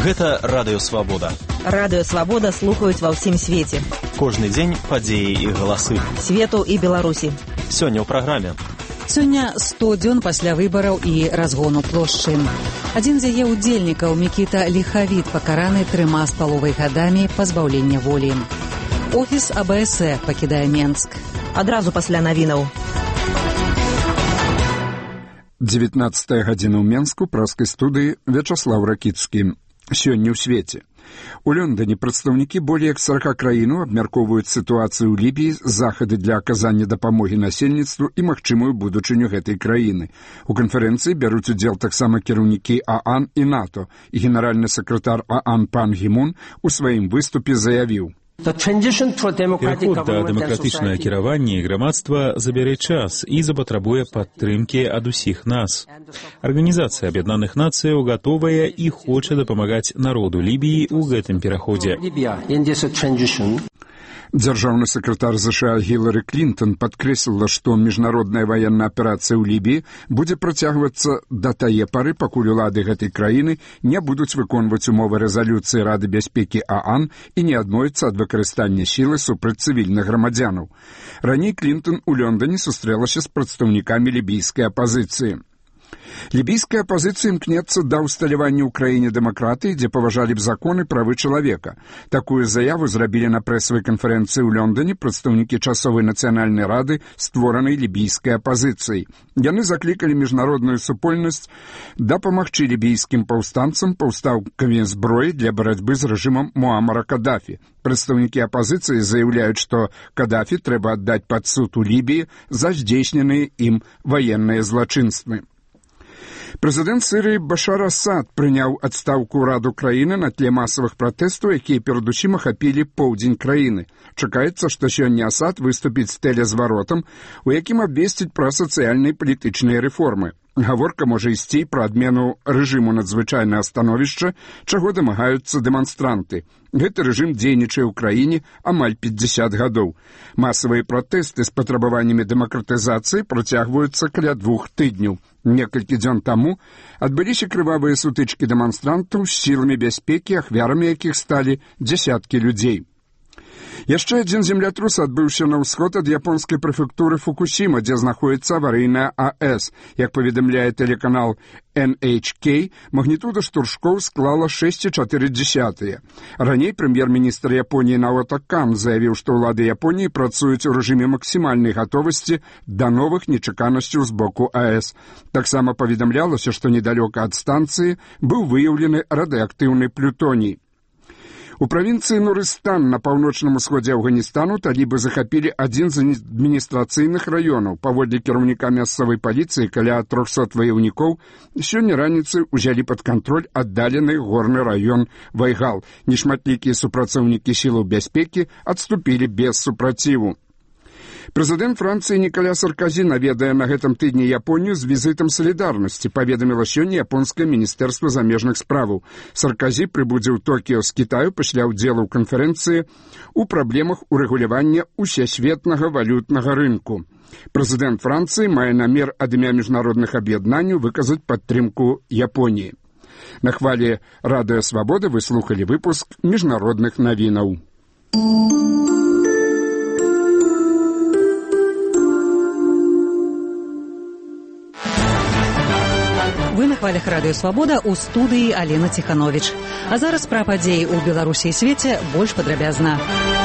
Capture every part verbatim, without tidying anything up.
Гэта Радыё Свабода. Радыё Свабода слухаюць ва ўсім свеце. Кожны дзень падзеі і галасы. Свету і Беларусі. Сёння ў праграме. Сёння сто дзён пасля выбараў і разгону плошчы. Адзін з яе ўдзельнікаў, Мікіта Ліхавід, пакараны трыма з паловай гадамі пазбаўлення волі. Офіс А Б С Э пакідае Менск. Адразу пасля навінаў. дзевятнаццатая гадзіна ў Менску, праскай студыі Вячаслаў Ракіцкі. Сёння ў свеце. У Лондоне прадстаўнікі болей як сорок краінаў абмяркоўваюць сітуацыю ў Лібіі, захады для аказання дапамогі насельніцтву і магчымую будучыню гэтай краіны. У канферэнцыі бяруць удзел таксама кіраўнікі ААН і НАТО, і генеральны сакратар ААН Пан Гі Мун у сваім выступе заявіў: Пераход да дэмакратычнага кіравання і грамадства забярэ час і запатрабуе падтрымкі ад усіх нас. Арганізацыя Аб'яднаных Нацыяў гатовая і хоча дапамагаць народу Лібіі ў гэтым пераходзе. Дзяржаўны сакратар ЗША Гілары Клінтон падкрэсліла, што міжнародная ваенная аперацыя ў Лібіі будзе працягвацца да тае пары, пакуль улады гэтай краіны не будуць выконваць умовы рэзалюцыі Рады бяспекі ААН і не адмовяцца ад выкарыстання сілы супраць цывільных грамадзянаў. Раней Клінтон у Лондоне сустрэлася з прадстаўнікамі лібійскай апазіцыі. Лібійская апазіцыя імкнецца да ўсталявання ў краіне дэмакратыі, дзе паважалі б законы правы чалавека. Такую заяву зрабілі на прэсавай канферэнцыі ў Лондоне прадстаўнікі часовай нацыянальнай рады, створанай лібійскай апазіцыяй. Яны заклікалі міжнародную супольнасць дапамагчы лібійскім паўстанцам паўстаўкамі зброі для барацьбы з рэжымам Муамара Кадафі. Прадстаўнікі апазіцыі заяўляюць, што Кадафі трэба аддаць пад суд у Лібіі за здзейсненыя ім ваенныя злачынствы. Прэзідэнт Сірыі Башар Асад прыняў адстаўку ўраду краіны на тле масавых пратэстаў, якія перадусім ахапілі поўдзень краіны. Чакаецца, што сёння Асад выступіць з тэлезваротам, у якім абвесціць пра сацыяльныя і палітычныя рэформы. Гаворка можа ісці пра адмену рэжыму надзвычайнага становішча, чаго дамагаюцца дэманстранты. Гэты рэжым дзейнічае ў краіне амаль пятьдесят гадоў. Масавыя пратэсты з патрабаваннямі дэмакратызацыі працягваюцца каля двух тыдняў. Некалькі дзён таму адбыліся крывавыя сутычкі дэманстрантаў з сіламі бяспекі, ахвярамі якіх сталі дзясяткі людзей. Яшчэ адзін землятрус адбыўся на ўсход ад японскай прэфектуры Фукусіма, дзе знаходзіцца аварыйная АЭС. Як паведамляе тэлеканал Эн Эйч Кей, магнітуда штуршкоў склала шэсць і чатыры дзесятыя. Раней прэм'ер-міністр Японіі Наото Кан заявіў, што ўлады Японіі працуюць у рэжыме максімальнай гатовасці да новых нечаканасцяў з боку АЭС. Таксама паведамлялася, што недалёка ад станцыі быў выяўлены радыеактыўны плютоній. У правінцыі Нурыстан на паўночным усходзе Афганістану талібы захапілі адзін з адміністрацыйных раёнаў. Паводле кіраўніка мясцовай паліцыі, каля трохсот ваяўнікоў сёння раніцай узялі пад кантроль аддалены горны раён Вайгал. Нешматлікія супрацоўнікі сілаў бяспекі адступілі без супраціву. Прэзідэнт Францыі Ніколя Сарказі наведае на гэтым тыдні Японію з візітам салідарнасці, паведаміла сёння японскае міністэрства замежных справаў. Сарказі прыбудзе ў Токіё з Кітаю пасля ўдзелу ў канферэнцыі ў праблемах урэгулявання усесветнага валютнага рынку. Прэзідэнт Францыі мае намер ад імя міжнародных аб'яднанняў выказаць падтрымку Японіі. На хвалі Радыё Свабода вы слухалі выпуск міжнародных навінаў. Вы на хвалях Радыё Свабода, у студыі Алена Ціхановіч. А зараз пра падзеі ў Беларусі і свеце больш падрабязна.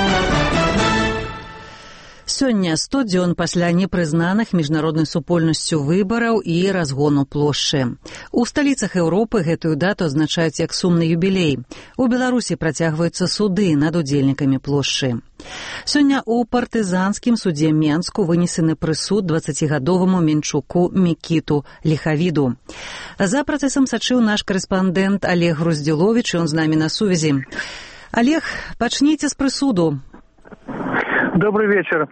Сёння сто дзён пасля непрызнаных міжнароднай супольнасцю выбараў і разгону плошчы. У сталіцах Еўропы гэтую дату азначаюць як сумны юбілей. У Беларусі працягваюцца суды над удзельнікамі плошчы. Сёння ў партызанскім судзе Менску вынесены прысуд дваццацігадоваму Менчуку Мікіту Ліхавіду. За працэсам сачыў наш карэспандэнт Олег Груздзіловіч, ён з намі на сувязі. Олег, пачніце з прысуду. Добрый вечер.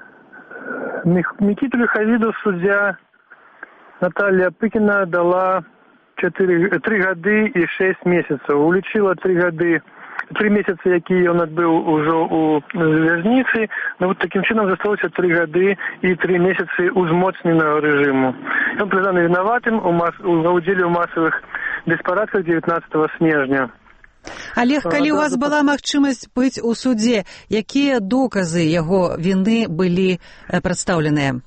Микиту Лихавиду судья Наталья Пыкина дала четыре, три годы и шесть месяцев. Улічила три годы, три месяцы, якія ён адбыў ужо у вязніцы, но вот таким чином засталося три годы и три месяцы узмоцненного режиму. Ён признаны виноватым у, мас... у удзеле ў масавых беспарадках девятнадцатого снежня. Олег, калі у вас была магчымасць быць у судзе, якія доказы яго віны былі прадстаўленыя?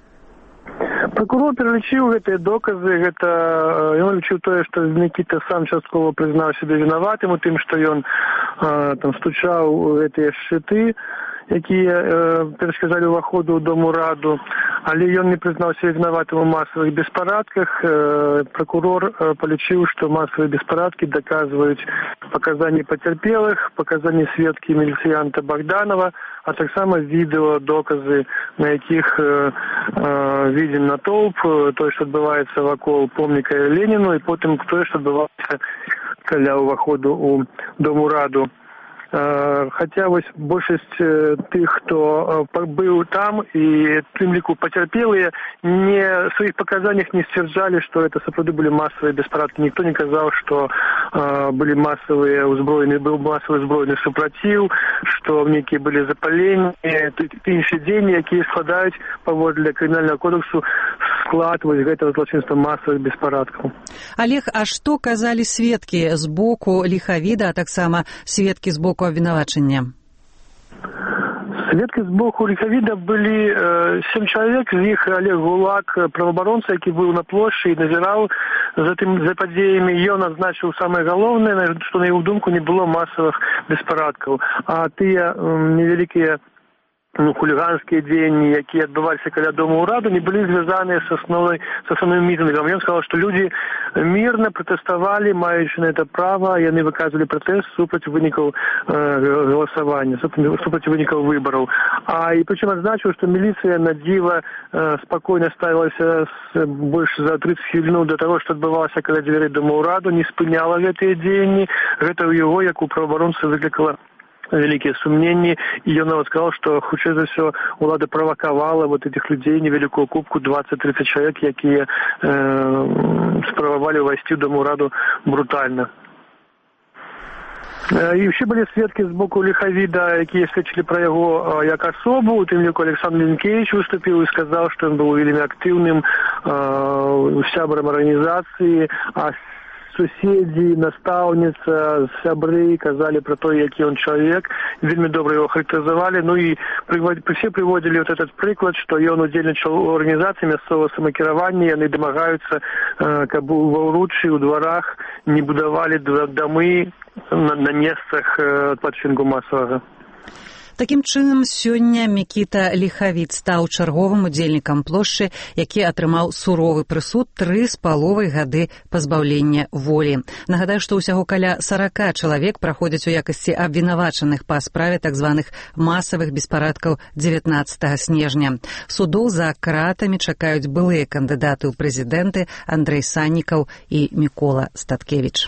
Прокурор пералічыў гэтыя доказы, гэта ён лічыў тое, што Мікіта сам часткова прызнаў сябе вінаватым у тым, што ён там стучаў гэтыя шчыты, якія э, перашкаджалі ўваходу ў дому раду, але ён не прызнаў сябе вінаватым у масавых беспарадках. Э, прокурор э, палічыў, што масавыя беспарадкі даказваюць паказанні пацярпелых, паказанні сведкі міліцыянта Богданова, а таксама відэо, доказы, на якіх э, э, виден натоўп, тое, што адбываецца вакол помніка Леніну, і потым тое, што адбываецца каля ўваходу ў дому раду. Хаця вось большасць тых, хто быў там, і тым ліку пацярпелыя, не в сваіх паказаннях не сцвярджалі, што это сапраўды былі масавыя беспарадкі. Ніхто не казаў, што э, былі масавыя ўзброены, быў масавы ўзброены супраціў, што нейкія былі запаленні, іншыя дзеянні, якія складаюць паводле крымінальнага кодексу склад вось гэтага злачынства масавых беспарадкаў. Олег, а што казалі сведкі з боку ліхавіда, а таксама сведкі з боку абвінавачання? Сведкі з боку ліхавіда былі э, сем чалавек, з іх Олег Гулак, праваабаронца, які быў на плошчы і назіраў за тым за падзеямі. Ён адзначыў самае галоўнае, што на яго думку не было масавых беспарадкаў, а тыя э, невялікія ну, хуліганскія дзеянні, якія адбываліся каля дома ўраду, не былі звязаныя з асновай, з асноўным мітынгам. Ён сказаў, што людзі мірна пратэставалі, маючы на это права, яны выказвалі пратэст супраць вынікаў э, галасавання, супраць вынікаў выбараў. А і прычым адзначыў, што міліцыя на дзіва э, спакойна ставілася з, больш за трыццаць хвілінаў да таго, што адбывалася каля дзвярэй дома ўраду, не спыняла гэтыя дзеянні. Гэта ў яго, як у праваабаронцы, выклікала вялікія сумненні, і ён нават сказаў, што хутчэй за ўсё ўлада правакавала вот этих людзей, невялікую купку, дваццаць-трыццаць чалавек, якія э, спрабавалі ўвайсці ў дом ураду брутальна. І ўсе былі сведкі з боку ліхавіда, якія сведчылі пра яго як асобу, у тым ліку Александр Лінкевіч выступіў і сказаў, што ён быў вельмі актыўным э, сябрам арганізацыі, а суседзі, настаўніца, сябры казалі пра то, які ён чалавек, вельмі добра яго характарызавалі. Ну і все прыводзілі вот этот прыклад, што ён удзельнічаў у арганізацыі мясцовага самакіравання, яны дамагаюцца, каб ва ўручы, у дварах не будавалі дамы на, на месцах адпачынку масавага. Такім чынам, сёння Мікіта Ліхавід стаў чарговым удзельнікам плошчы, які атрымаў суровы прысуд тры з паловай гады пазбаўлення волі. Нагадаю, што ўсяго каля сарака чалавек праходзяць у якасці абвінавачаных па справе так званых масавых беспарадкаў дзевятнаццатага снежня. Судоў за кратамі чакаюць былыя кандыдаты ў прэзідэнты Андрэй Саннікаў і Мікола Статкевіч.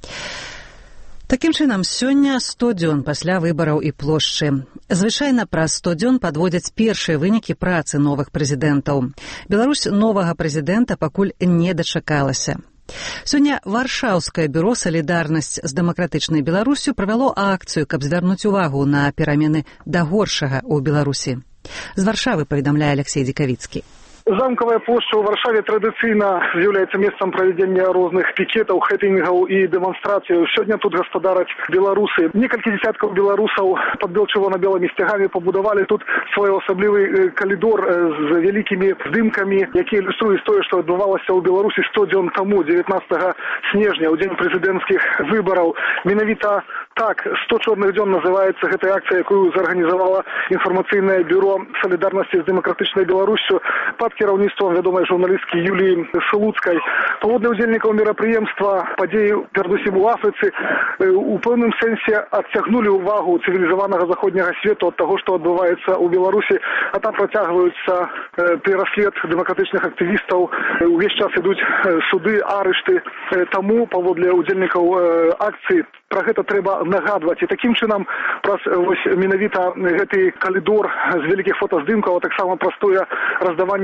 Такім чынам, сёння сто дзён пасля выбараў і плошчы. Звычайна праз сто дзён падводзяць першыя вынікі працы новых прэзідэнтаў. Беларусь новага прэзідэнта пакуль не дачакалася. Сёння Варшаўскае бюро «Салідарнасць з дэмакратычнай Беларусю» правяло акцыю, каб звярнуць увагу на перамены да горшага ў Беларусі. З Варшавы паведамляе Алексей Дзікавіцкі. Замкавая плошча ў Варшаве традыцыйна з'яўляецца месцам правядзення розных пікетаў, хэпінгаў і дэманстрацыяў. Сёння тут гаспадараць беларусы. Некалькі дзесяткаў беларусаў пад бел-чырвона-белымі сцягамі пабудавалі тут своеасаблівы калідор з вялікімі здымкамі, якія ілюструюць тое, што адбывалася ў Беларусі сто дзён таму, дзевятнаццатага снежня, ў дзень прэзідэнцкіх выбараў. Менавіта так, сто чорных дзён называецца гэтая акцыя, якую зарганізавала інфармацыйнае бюро «Салідарнасці з дэмакратычнай Беларусю» пад кіраўніцтвам вядомай журналісткі Юліі Шылуцкай. Паводле ўдзельнікаў мерапрыемства падзеі, перадусім у Афрыцы, у пэўным сэнсе адцягнулі ўвагу цывілізаванага заходняга свету ад таго, што адбываецца ў Беларусі, а там працягваюцца пераслед дэмакратычных актывістаў, увесь час ідуць суды, арышты. Таму паводле ўдзельнікаў акцыі пра гэта трэба нагадваць. І такім чынам праз вось менавіта гэты калідор з вялікіх фотаздымкаў, а таксама праз тое раздаванне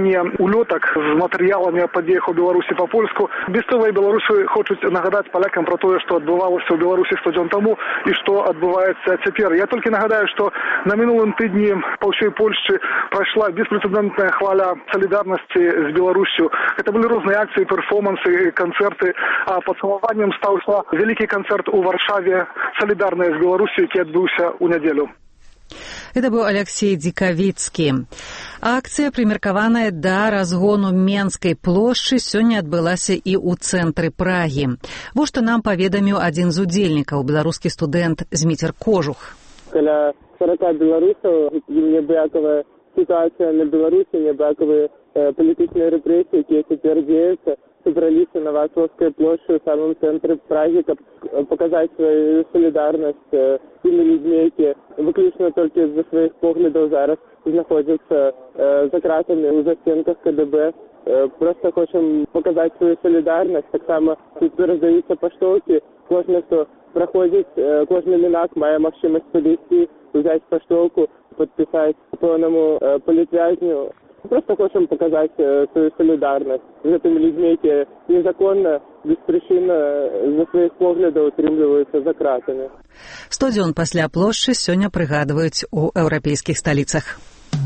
поширэнне улётак з матэрыяламі о падзеях у Беларусі па-польску. Без того, і беларусы хочуць нагадаць палякам про тое, што адбывалася ў Беларусі сто дзён таму і што адбываецца цяпер. Я толькі нагадаю, што на мінулым тыдні па ўсёй Польшчы прайшла беспрэцэдэнтная хваля салідарнасці з Беларусю. Это былі розныя акцыі, перформансы, канцэрты, а падсумаваннем стаўся вялікі канцэрт у Варшаве «Солидарная с Беларусью», які адбыўся ў нядзелю. Это быў Алексей Дзікавіцкі. Акцыя, прымеркаваная да разгону Менскай плошчы, сёння адбылася і ў цэнтры Прагі. Вось што нам паведаміў адзін з удзельнікаў, беларускі студэнт Зміцер Кожух. Каля сорока беларусаў, неабыякавая сітуацыя на Беларусі, неабыякавыя э, палітычныя рэпрэсіі, якія цяпер дзеюцца, собраліся на Варшавскай плошчы ў самым цэнтры Прагі, каб паказаць сваю салідарнасць з тымі людзьмі, якія выключна толькі з-за сваіх поглядаў зараз знаходзяцца э, за кратамі ў застенках ка дэ бэ. Э, проста хочам паказаць сваю салідарнасць. Таксама тут раздаюцца паштоўкі. Кожны, хто праходзіць, э, кожны мінак мае магчымасць падысці, узяць паштоўку, падпісаць пэўнаму э, палітвязню. Просто хочам паказаць э, сваю салідарнасць з гэтымі людзьмі, якія незаконна, беспрычынна з-за сваіх поглядаў утрымліваюцца за кратамі. Сто дзён пасля плошчы сёння прыгадваюць у еўрапейскіх сталіцах.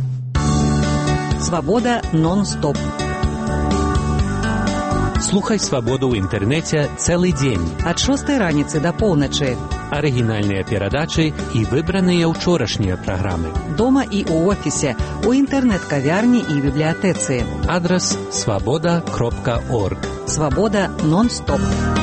Свабода нон-стоп. Слухай «Свабоду» ў інтэрнэце цэлы дзень. Ад шостай раніцы да поўначы. Арыгінальныя перадачы і выбраныя ўчорашнія праграмы. Дома і ў офісе, у інтэрнэт-кавярні і бібліятэцы. Адрас свабода кропка орг. Свабода нон-стоп.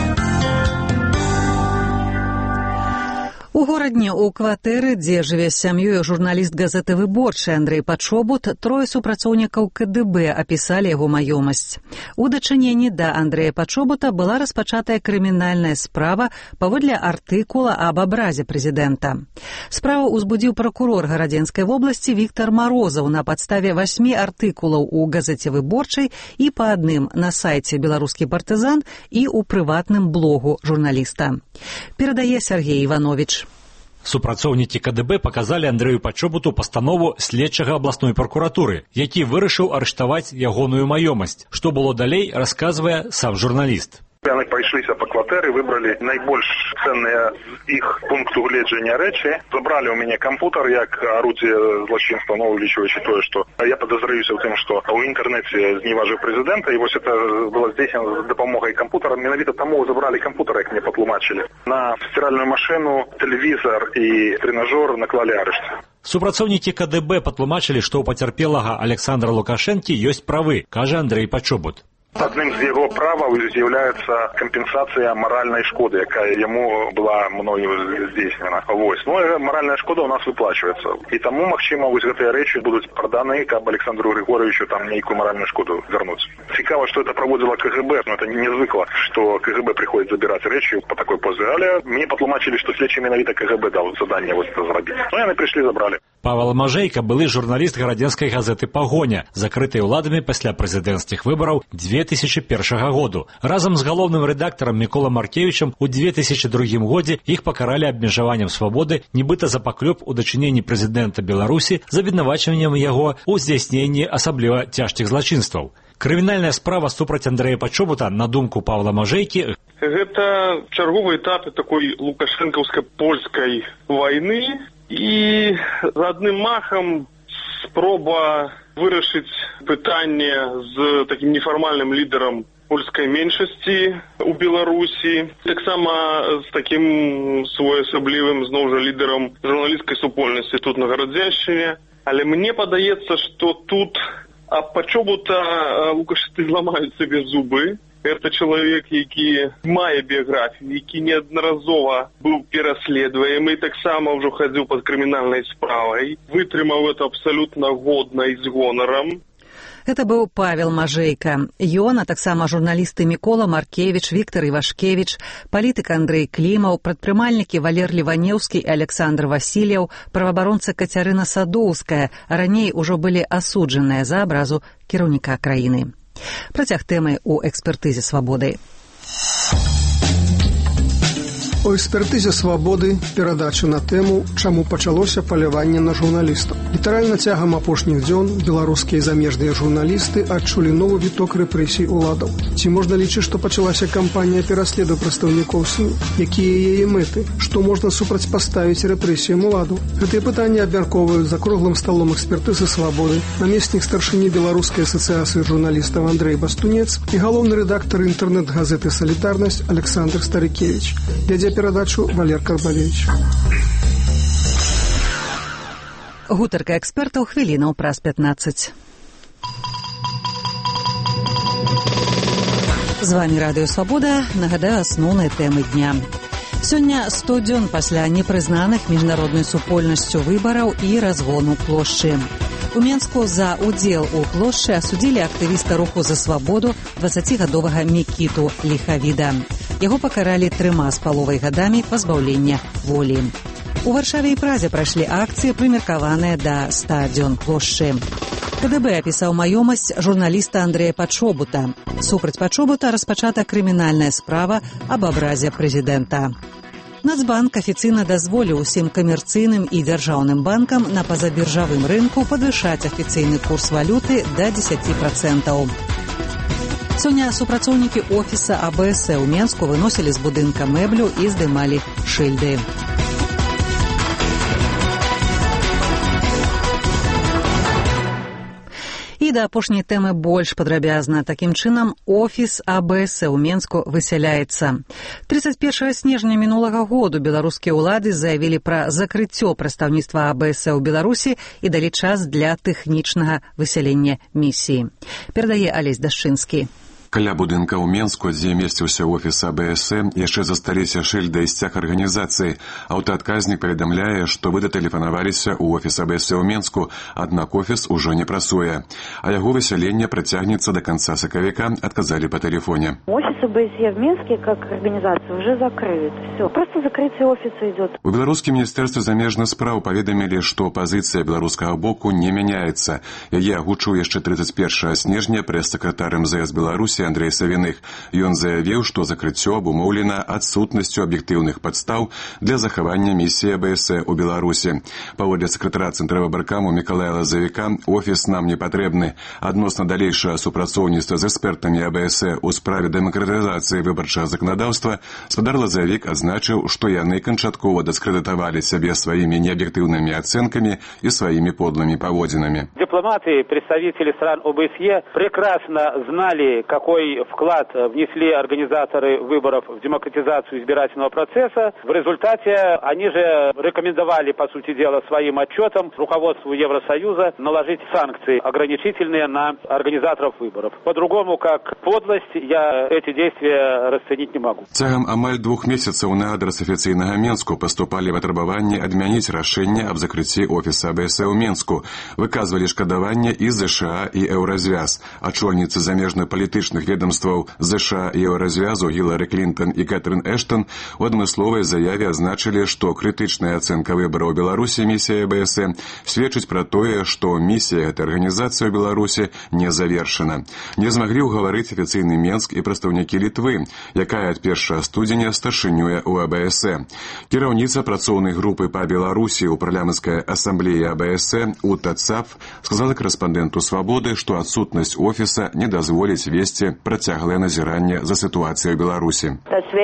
У горадні ў кватэры, дзе жыве з сям'ёй журналіст газеты «Выборчы» Андрэй Пачобут, трое супрацоўнікаў ка дэ бэ апісалі яго маёмасць. У дачыненні да Андрэя Пачобута была распачатая крымінальная справа паводле артыкула аб абразе прэзідэнта. Справу ўзбудзіў пракурор Гарадзенскай вобласці Віктар Марозаў на падставе васьмі артыкулаў у газеце «Выборчай» і па адным на сайце «Беларускі партызан» і ў прыватным блогу журналіста. Перадае Сергей Іванович. Супрацоўнікі ка дэ бэ паказалі Андрэю Пачобуту пастанову следчага абласной пракуратуры, які вырашыў арыштаваць ягоную маёмасць. Што было далей, расказвае сам журналіст. Яны пайшліся па кватэры, выбралі найбольш ценныя іх пункту гледжання рэчы. Забралі ў мяне кампутар як арудзе злачынства, но улічваючы тое, што я падазраюся ў тым, што ў інтэрнэце зневажыў прэзідэнта, і вось это было здзейснена з дапамогай кампутара. Менавіта таму забралі кампутар, як мне патлумачылі. На стиральную машину, тэлевізор і трэнажор наклалі арышт. Супрацоўнікі ка дэ бэ патлумачылі, што ў пацярпелага Александра Лукашэнкі ёсць правы, кажа Андрэй Пачобут. Адным з яго праваў з'яўляецца кампенсацыя маральнай шкоды, якая яму была мною здзейснена. Вось. Ну, маральная шкода ў нас выплачваецца. І таму, магчыма, вось гэтыя рэчы будуць праданы, каб Александру Григоровичу там нейкую маральную шкоду вярнуць. Цікава, што это праводзіла ка гэ бэ, но это незвыкла, што ка гэ бэ прыходзіць забіраць рэчы па такой позе. Але мне патлумачылі, што следчы менавіта ка гэ бэ даў заданне вось это зрабіць. Ну, яны прыйшлі, забралі. Павел Мажэйка, былы журналіст гарадзенскай газеты «Пагоня», закрытай уладамі пасля прэзідэнцкіх выбараў две тысячи першага году. Разам з галоўным рэдактарам Мікола Маркевічам у две тысячи другім годзе іх пакаралі абмежаваннем свабоды, нібыта за паклёп у дачыненні прэзідэнта Беларусі з абвінавачваннем яго ў здзяйсненні асабліва цяжкіх злачынстваў. Крымінальная справа супраць Андрэя Пачобута, на думку Павла Мажэйкі, гэта чарговы этап такой лукашэнкаўска-польскай вайны, і за адным махам спроба вырашыць пытанне з такім нефармальным лідарам польскай меншасці ў Беларусі, таксама з такім своеасаблівым зноў жа лідарам журналісцкай супольнасці тут на Гарадзеншчыне. Але мне падаецца, што тут ад Пачобута лукашысты зламаюць сабе зубы. Гэта чалавек, які мае біяграфію, які неаднаразова быў пераследваемы, таксама ўжо хадзіў пад крымінальнай справай, вытрымаў это абсалютна годна і з гонарам. Это быў Павел Мажэйка. Ён, а таксама журналісты Мікола Маркевіч, Віктар Івашкевіч, палітык Андрэй Клімаў, прадпрымальнікі Валер Леванеўскі і Александр Васильеў, праваабаронца Кацярына Садоўская, раней ужо былі асуджаныя за абразу кіраўніка краіны. Працяг тэмы ў экспертызе «Свабоды». У экспертызе «Свабоды» перадачу на тэму «Чаму пачалося паляванне на журналістаў». Літаральна цягам апошніх дзён беларускія і замежныя журналісты адчулі новы віток рэпрэсій уладаў. Ці можна лічыць, што пачалася кампанія пераследу прадстаўнікоў СМІ? Якія яе мэты? Што можна супрацьпаставіць рэпрэсіям уладу? Гэтыя пытанні абмяркоўваюць за круглым сталом экспертызы «Свабоды» намеснік старшыні Беларускай асацыяцыі журналістаў Андрэй Бастунец і галоўны рэдактар інтэрнэт-газеты «Салідарнасць» Александр Старыкевич. Вядзе перадачу Валер Карбавевич. Гутарка экспертаў хвілінаў праз пятнаццаць. З вамі Радыё Свабода. Нагадаю асноўныя тэмы дня. Сёння сто дзён пасля непрызнаных міжнароднай супольнасцю выбараў і разгону плошчы. У Менску за удзел у плошчы асудзілі актывіста руху за свабоду дваццацігадовага Мікіту Ліхавіда. Яго пакаралі трыма з паловай гадамі пазбаўлення волі. У Варшаве і Празе прайшлі акцыі, прымеркаваныя да ста дзён плошчы. КДБ апісаў маёмасць журналіста Андрэя Пачобута. Супраць Пачобута распачата крымінальная справа аб абразе прэзідэнта. Нацбанк афіцыйна дазволіў усім камерцыйным і дзяржаўным банкам на пазабіржавым рынку падвышаць афіцыйны курс валюты да дзесяці працэнтаў. Сёння супрацоўнікі офіса А Б С ў Менску выносілі з будынка мэблю і здымалі шыльды. І да апошняй тэмы больш падрабязна. Такім чынам, офіс А Б С ў Менску высяляецца. трыццаць першага снежня мінулага году беларускія ўлады заявілі пра закрыццё прадстаўніцтва А Б С ў Беларусі і далі час для тэхнічнага высялення місіі. Перадае Алесь Дашчынскі. Каля будынка ў Менску, дзе месціўся офіс А Б С, яшчэ засталіся шыльды і сцяг арганізацыі. Аўтаадказнік паведамляе, што вы датэлефанаваліся ў офіс А Б С ў Менску, аднак офіс ужо не працуе. А яго высяленне працягнецца да канца сакавіка, адказалі па тэлефоне. Офис А Б С в Минске как организация уже закрыт. Все. Просто закрытие офиса идет. У беларускім міністэрстве замежных спраў паведамілі, што пазіцыя беларускага боку не мяняецца. Яе агучыў яшчэ трыццаць першага снежня прэс-сакратар эм зэ эс Беларусі Андрей Савиных. Ён заявіў, што закрыццё абумоўлена адсутнасцю аб'ектыўных падстаў для захавання місіі А Б С у Беларусі. Паводле сакратара Цэнтрвыбаркаму Мікалая Лазавіка, офіс нам не патрэбны. Адносна далейшага супрацоўніцтва з экспертамі А Б С у справе дэмакратызацыі выбарчага заканадаўства, спадар Лазавік адзначыў, што яны канчаткова дыскрэдытавалі сябе сваімі неаб'ектыўнымі ацэнкамі і сваімі подлымі паводзінамі. Дипломаты, представители стран О Б С Е прекрасно знали, какой вклад внесли организаторы выборов в демократизацию избирательного процесса. В результате они же рекомендовали, по сути дела, своим отчетом руководству Евросоюза наложить санкции ограничительные на организаторов выборов. По-другому, как подлость, я эти действия расценить не могу. Цягам амаль двух месяцаў на адрес афіцыйнага Менску паступалі патрабаванні адмяніць рашэнне аб закрыцці офіса А Б С ў Менску. Выказвалі шкадаванне і ЗША і Еўразвяз. Ачольніцы замежных палітычных ведомстваў ЗША і Еўразвязу Гілары Клінтон і Кэтрын Эштон у адмысловай заяве азначылі, што крытычная ацэнка выбараў Беларусі місіі А Б С сведчыць пра тое, што місія гэтай арганізацыі ў Беларусі не завершана. Не змаглі ўгаварыць афіцыйны Менск і прадстаўнікі Літвы, якая ад першага студзеня старшынюе ў А Б С. Кіраўніца працоўнай групы па Беларусі ў парламенцкай асамблеі А Б С Ута Цаф сказала карэспандэнту «Свабоды», што адсутнасць офіса не дазволіць весці працяглае назіранне за сітуацыяй у Беларусі.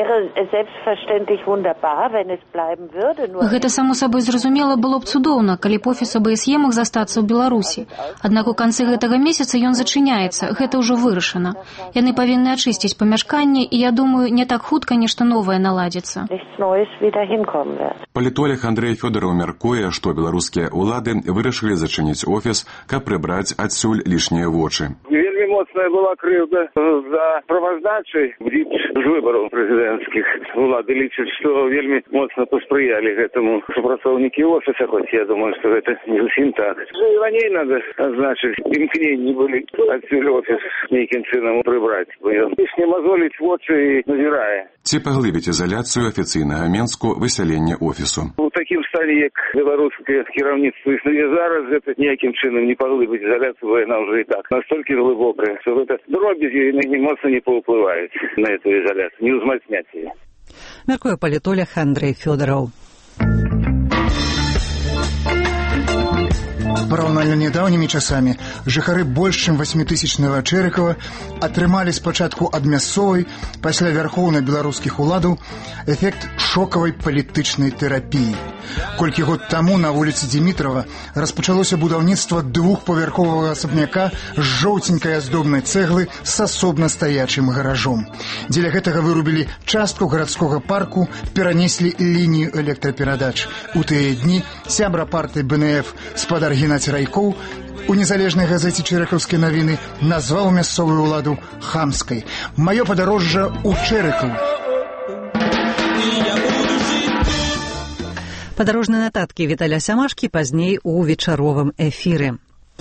Гэта само сабой зразумела было б цудоўна, калі б офіс А Б С Е мог застацца ў Беларусі. Аднак у канцы гэтага месяца ён зачыняецца, гэта ўжо вырашана. Яны павінны ачысціць памяшканне, і я думаю, не так хутка нешта новае наладзіцца. Палітолог Андрэй Фёдораў мяркуе, што беларускія ўлады вырашылі зачыніць офіс, каб прыбраць адсюль лішнія вочы. Моцная была крыўда за праваздачай з выбараў прэзідэнцкіх. Улады лічаць, што вельмі моцна паспрыялі гэтаму супрацоўнікі офіса, хоць я думаю, што гэта не зусім так. І раней надо азначыць, імкненні былі адсюль офіс нейкім чынам прыбраць, бо ён лішне мазоліць вочы і назірае. Ці паглыбіць ізаляцыю афіцыйнага Менску высялення офісу? У такім стане, як беларускае кіраўніцтва існуе зараз, гэта ніякім чынам не паглыбіць ізаляцыю, бо яна ўжо і так настолькі глыбокая, что это дробязі не моцна не паўплываюць на эту изоляцию, не узмацняць ее. Мяркуе палітолог Андрей Фёдораў. Параўнальна нядаўнімі часамі жыхары больш чым васьмітысячнага Чэрыкава атрымалі спачатку ад мясцовай, пасля вярхоўна беларускіх уладаў эфект шокавай палітычнай тэрапіі. Колькі год таму на вуліцы Дмітрова распачалося будаўніцтва двухпавярховага асабняка з жоўценькай аздобнай цэглы з асобна стаячым гаражом. Дзеля гэтага вырубілі частку гарадскога парку, перанеслі лінію электраперадач. У тыя дні сябра партыі бэ эн эф спадар Геннадзь Райкоў у незалежнай газеце «Чэрыкаўскія навіны» назваў мясцовую ўладу хамскай. Маё падарожжа ў Чэрыкаў. Падарожныя нататкі Віталя Сямашкі пазней у вечаровым эфіры.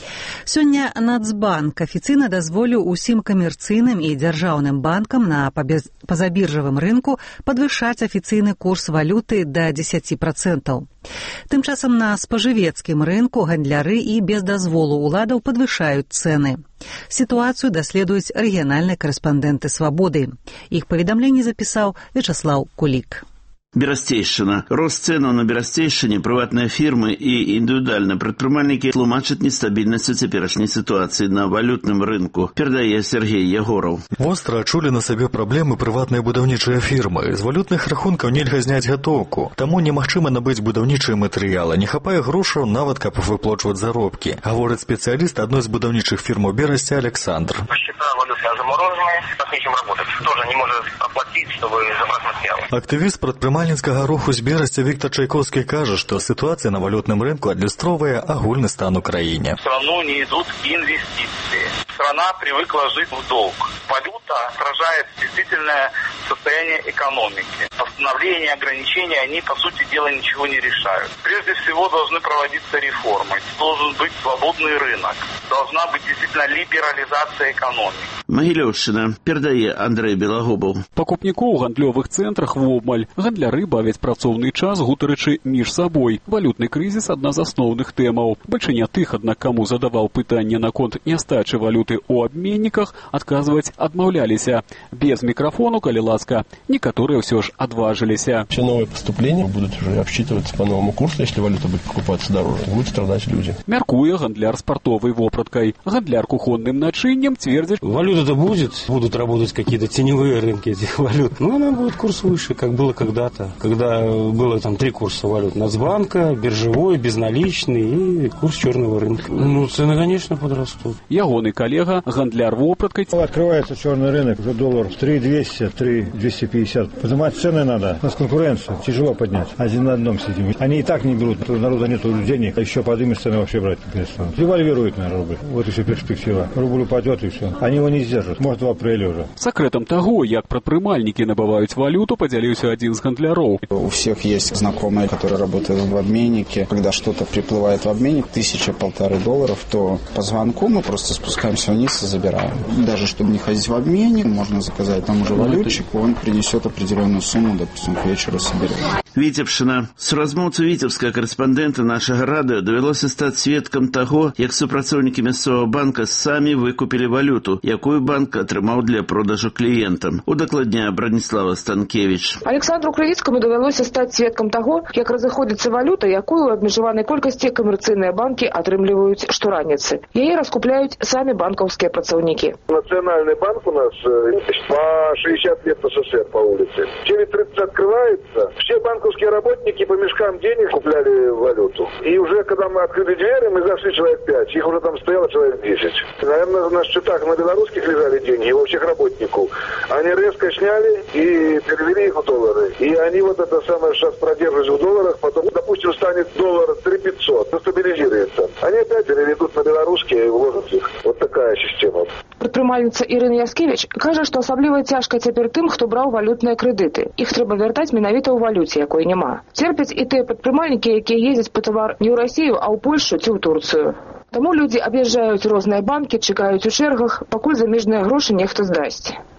Сёння Нацбанк афіцыйна дазволіў усім камерцыйным і дзяржаўным банкам на пазабіржавым рынку падвышаць афіцыйны курс валюты да дзесяці працэнтаў. Тым часам на спажывецкім рынку гандляры і без дазволу ўладаў падвышаюць цэны. Сітуацыю даследуюць рэгіянальныя карэспандэнты «Свабоды». Іх паведамленне запісаў Вячаслаў Кулік. Берасцейшчына. Рост цэнаў на Берасцейшчыне прыватныя фірмы і індывідуальныя прадпрымальнікі тлумачаць нестабільнасцю цяперашняй сітуацыі на валютным рынку, перадае Сергей Ягораў. Востра адчулі на сабе праблемы прыватныя будаўнічыя фірмы. З валютных рахункаў нельга зняць гатоўку. Таму немагчыма набыць будаўнічыя матэрыялы. Не хапае грошаў нават, каб выплачваць заробкі. Гаворыць спецыяліст адной з будаўнічых фірм у Берасці Александр. Счета валютные замороженные, как нечем работать. Тоже не может оплатить, чтобы забрать материалы. Актывіст прадпрымальніцкага руху з Берасці Віктор Чайковскі кажа, што ситуация на валютным рынку адлюстроўвае агульны стан у краіне. Все равно не идут инвестиции. Страна привыкла жить в долг. Валюта отражает действительное состояние экономики. Постановления, ограничения, они, по сути дела, ничего не решают. Прежде всего, должны проводиться реформы. Должен быть свободный рынок. Должна быть действительно либерализация экономики. Магілёўшчына, перадае Андрей Белагубаў. Пакупнікоў у гандлёвых цэнтрах вобмаль. Гандляры бавяць працоўны час, гутарычы між сабой. Валютны крызіс – адна з асноўных тэмаў. Бальшыня тых, аднак каму задаваў пытанне наконт нястачы валюты у абменніках, адказваць адмаўляліся. Без микрофону, калі ласка, некоторые все ж отважились. Все новые поступления будут уже обсчитываться по новому курсу, если валюта будет покупаться дороже. Будут страдать люди. Мяркуе гандляр спартовой вопраткой. Гандляр кухонным начиньем твердит. Валюта-то будет, будут работать какие-то теневые рынки этих валют. Но она будет курс выше, как было когда-то. Когда было там три курса валют. Нацбанка, биржевой, безналичный и курс черного рынка. Ну, цены, конечно, подрастут. Ягоный коллега, гандляр вопраткой. Открывается черный рынок, уже доллар три двести, три двести пятьдесят. Поднимать цены надо. У нас конкуренция, тяжело поднять. Один на одном сидим. Они и так не берут, у народа нет денег, а еще поднимут цены вообще брать не перестанут. Девальвируют, наверное, рубль. Вот и все перспектива. Рубль упадет и все. Они его не сдержат. Может, в апреле уже. Секретом того, як прадпрымальнікі набываюць валюту, поделился один из гандляроў. У всех есть знакомые, которые работают в обменнике. Когда что-то приплывает в обменник, тысяча-полторы долларов, то по звонку мы просто спускаемся вниз и забираем. Даже чтобы не ходить в обменник, можно заказать тому же валютчику, он принесет определенную сумму, допустим, к вечеру соберем. Віцебшчына. Суразмоўцу віцебскага карэспандэнта нашага радыё давялося стаць сведкам таго, як супрацоўнікі мясцовага банка самі выкупілі валюту, якую банк атрымаў для продажу кліентам. Удакладняе Браніслава Станкевич. Александру Крывіцкаму давялося стаць сведкам таго, як разыходзіцца валюта, якую ў абмежаванай колькасці камерцыйныя банкі атрымліваюць штораніцы. Яе раскупляюць самі банкаўскія працаўнікі. Национальный банк у нас по шестьдесят лет СССР по улице. В девять тридцать открывается. Все банковские работники по мешкам денег купляли валюту. И уже когда мы открыли двери, мы зашли человек пять. Их уже там стояло человек десять. Наверное, на счетах на белорусских лежали деньги, у всех работников. Они резко сняли и перевели их в доллары. И они вот это самое сейчас продерживаются в долларах, потом, допустим, станет доллар три пятьсот, стабилизируется. Они опять переведут на белорусские и вложат их. Вот такая система. Прадпрымальніца Ірына Яскевіч кажа, што асабліва цяжка цяпер тым, хто браў валютныя крэдыты. Іх трэба вяртаць менавіта ў валюце, якой няма. Церпяць і тыя прадпрымальнікі, якія ездзяць па тавар не ў Расію, а ў Польшу ці ў Турцыю. Таму людзі аб'язджаюць розныя банкі, чакаюць у чэргах, пакуль замежныя грошы нехта здасць.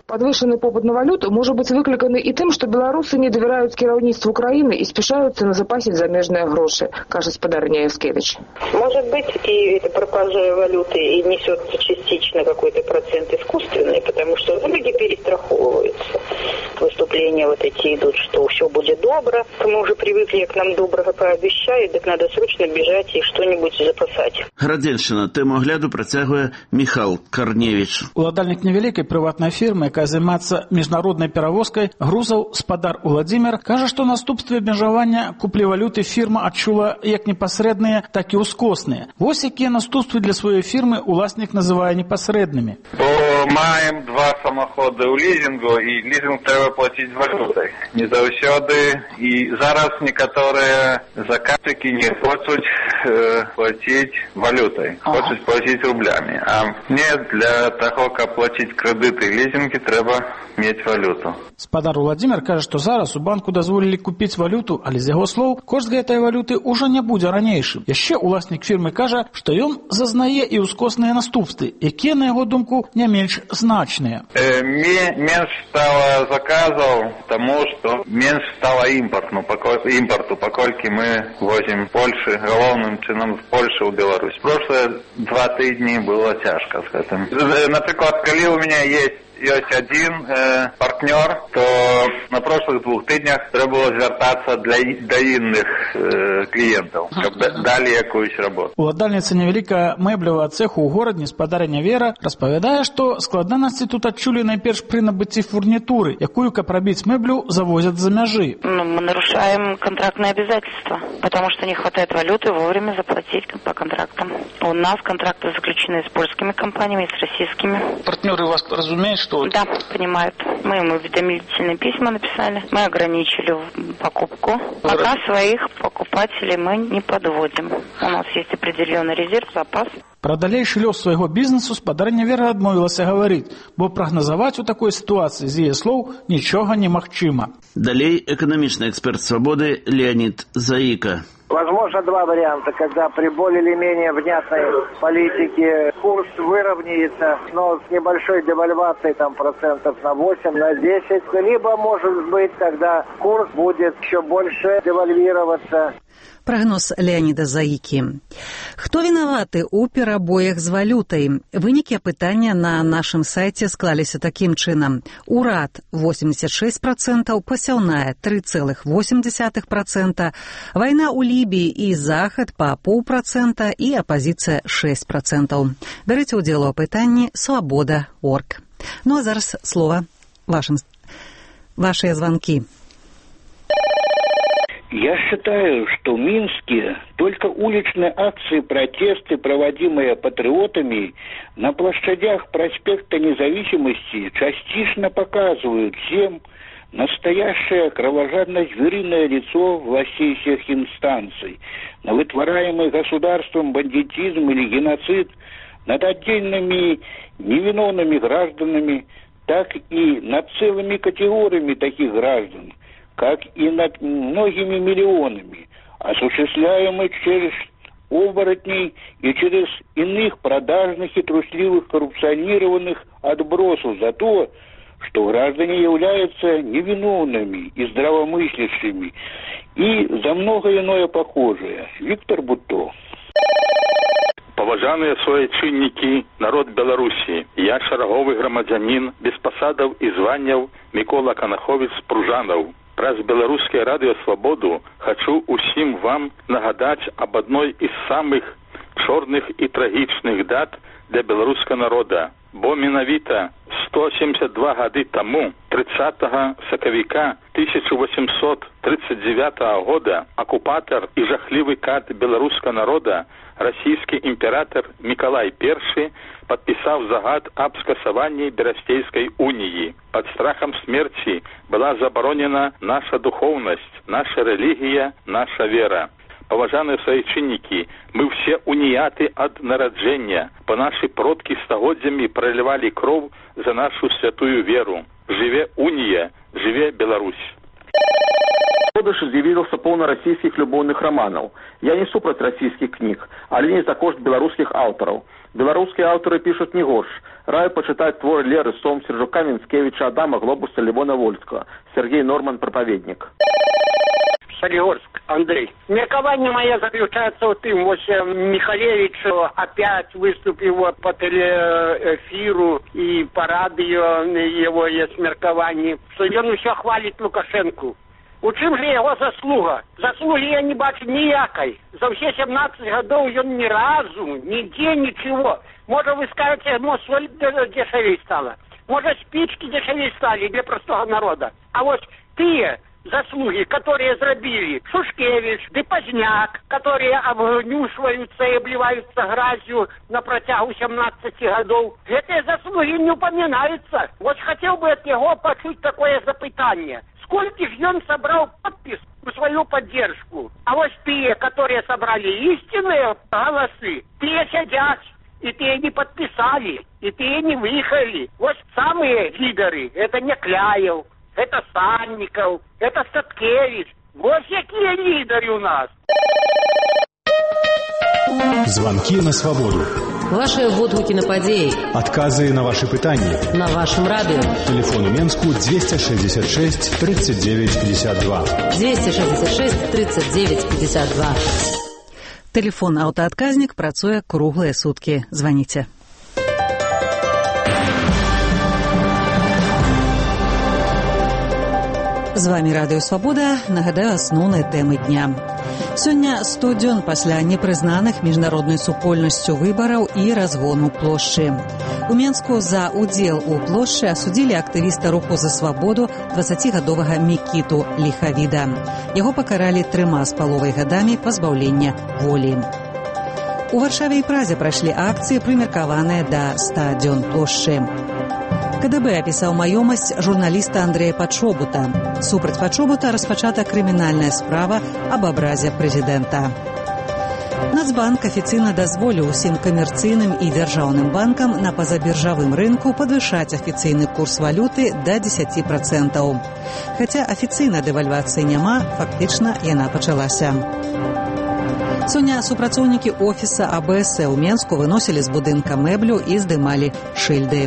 Подвышенный попыт на валюту может быть выкликаны и тем, что белорусы не доверяют кіраўніцтву Украины и спешаются назапасить замежные гроши, кажется спадарня Яскевич. Может быть, и эта пропажа валюты и несется частично какой-то процент искусственный, потому что люди перестраховываются. Выступления вот эти идут, что все будет добро. Мы уже привыкли, к нам доброго пообещают, так надо срочно бежать и что-нибудь запасать. Градзельшчына. Тэму агляду працягвае Міхал Карневіч. Уладальнік невялікай прыватнай фірмы, якая займаецца міжнароднай перавозкай грузаў, спадар Уладзімир, кажа, што наступствы абмежавання куплі-валюты фірма адчула як непасрэдныя, так і ўскосныя. Вось якія наступствы для сваёй фірмы уласнік называе непасрэднымі. Бо маем два самаходы ў лізінгу, і лізінг трэба плаціць валютай. Не заўсёды, і зараз некаторыя заказчыкі не хочуць э, плаціць валютай, хочуць плаціць рублямі. А мне для таго, каб плаціць крэдыты і лізінгі, трэба мець валюту. Спадар Уладзімир кажа, што зараз у банку дазволілі купіць валюту, але з яго слоў, кошт гэтай валюты ўжо не будзе ранейшым. Яшчэ уласнік фірмы кажа, што ён зазнае і ўскосныя наступствы, якія, на яго думку, не менш значныя. Э, мне менш стала заказаў, таму што менш стала імпарту, імпарту, паколькі мы возім Польшы, галоўным чынам з Польшы ў Беларусь. Прошлые два тыдні было цяжка з гэтым. Напрыклад, калі у меня есть есть один э, партнер, то на прошлых двух тыднях треба было звяртацца для, для інных э, кліентаў, каб далі якуюсь работу. Уладальніца невялікага мэблевага цеху ў горадні спадарня Вера распавядае, што складанасці тут адчулі найперш пры набыцці фурнітуры, якую, каб рабіць мэблю, завозят за мяжы. Ну, мы нарушаем контрактные обязательства, потому что не хватает валюты вовремя заплатить по контрактам. У нас контракты заключены с польскими компаниями, с российскими. Партнеры вас разумеют, что... Да, понимают. Мы ему уведомительные письма написали. Мы ограничили покупку. Пока своих покупателей мы не подводим. У нас есть определенный резерв, запас. Пра далейшы лёс свайго бізнесу спадарня Вера адмовілася гаварыць, бо прагназаваць у такой сітуацыі, з яе слоў, нічога немагчыма. Далей эканамічны эксперт «Свободы» Леонид Заика. Возможно, два варианта, когда при более или менее внятной политике курс выровняется, но с небольшой девальвацией, там, процентов на восемь, на десять, либо, может быть, тогда курс будет еще больше девальвироваться. Прагноз Леоніда Заікі. Хто вінаваты ў перабоях з валютай? Вынікі апытання на нашым сайце склаліся такім чынам. Урад восемьдесят шесть процентов, пасяўная три целых восемь десятых процента, вайна ў Лібіі і Захад па паўпроцента і апазіцыя шесть процентов. Бярыце ўдзел у апытанні свабода точка орг. Ну а зараз слова вашим, вашыя звонки. Я считаю, что в Минске только уличные акции, протесты, проводимые патриотами на площадях проспекта Независимости, частично показывают всем настоящее кровожадно-звериное лицо властей всех инстанций, на вытворяемый государством бандитизм или геноцид над отдельными невиновными гражданами, так и над целыми категориями таких граждан, как и над многими миллионами, осуществляемых через оборотней и через иных продажных и трусливых коррупционированных отбросов за то, что граждане являются невиновными и здравомыслящими, и за многое иное похожее. Виктор Бутто. Поважаныя суайчыннікі, народ Беларусі, я шараговы грамадзянін без пасадаў і званняў Мікола Канаховіц-Пружанаў. Праз беларускае радыё «Свабоду» хачу усім вам нагадаць аб адной з самых чорных і трагічных дат для беларускага народа, бо менавіта сто семьдесят два гады таму, тридцатого сакавіка тысяча восемьсот тридцать девятого года, акупатор і жахлівы кат беларускага народа, расійскі імператор Миколай Першы подписав загад об скасаванні Берасцейской унии. Под страхом смерти была заборонена наша духовность, наша религия, наша вера. Поважаныя суайчыннікі, мы все уніяты ад нараджэння, бо наши продки стагоддзямі проливали кроў за нашу святую веру. Жыве унія, жыве Беларусь. Продаж з'явілася поўна расійскіх любоўных романаў. Я не супраць расійскіх кніг, але не за кошт беларускіх аўтараў. Беларускія аўтары пішуць не горш. Раю почитать твор Леры Сом, Сержука Минскевича, Адама Глобуса, Левона Вольского. Сергей Норман, проповедник. Солигорск, Андрей. Меркование мое заключается в том, что Михалевич опять выступил по телеэфиру и по радио его есть меркование, что он еще хвалит Лукашенко. У чым же его заслуга? Заслуги я не бачу ніякой. За все семнадцать годов он ни разу, нигде ничего. Может, вы скажете, может, соль дешевле стала. Может, спички дешевле стали для простого народа. А вот те заслуги, которые зробили Шушкевич, Депозняк, которые обнюшиваются и обливаются грязью на протягу семнадцати годов, эти заслуги не упоминаются. Вот хотел бы от него почуть такое запытание. Сколько же он собрал подпис в свою поддержку? А вот те, которые собрали истинные голосы, те сидят, и те не подписали, и те не выехали. Вот самые лидеры, это Некляев, это Санников, это Статкевич. Вот какие лидеры у нас. Звонки на свободу. Ваши водгуки на подеи. Отказы на ваши пытания. На вашем радио. Телефон у Менску двести шестьдесят шесть тридцать девять пятьдесят два. двести шестьдесят шесть тридцать девять пятьдесят два. Телефон аўтаадказнік працуе круглыя суткі. Званіце. З вами Радыё Свабода. Нагадаю асноўныя тэмы дня. Сёння сто дзён пасля непрызнаных міжнароднай супольнасцю выбараў і разгону плошчы. У Менску за удзел у плошчы асудзілі актывіста руху за свабоду дваццацігадовага Мікіту Ліхавіда. Яго пакаралі трыма з паловай гадамі пазбаўлення волі. У Варшаве і Празе прайшлі акцыі, прымеркаваныя да ста дзён плошчы. КДБ апісаў маёмасць журналіста Андрэя Пачобута. Супраць Пачобута распачата крымінальная справа аб абразе прэзідэнта. Нацбанк афіцыйна дазволіў усім камерцыйным і дзяржаўным банкам на пазабіржавым рынку падвышаць афіцыйны курс валюты да дзесяці працэнтаў. Хаця афіцыйна дэвальвацыі няма, фактычна яна пачалася. Сёння супрацоўнікі офіса АБС ў Менску выносілі з будынка мэблю і здымалі шыльды.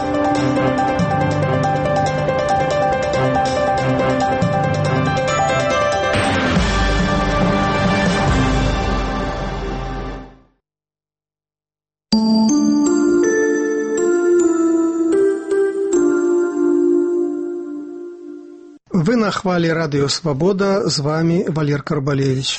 Вы на хвале Радио Свобода, с вами Валер Карбалевич.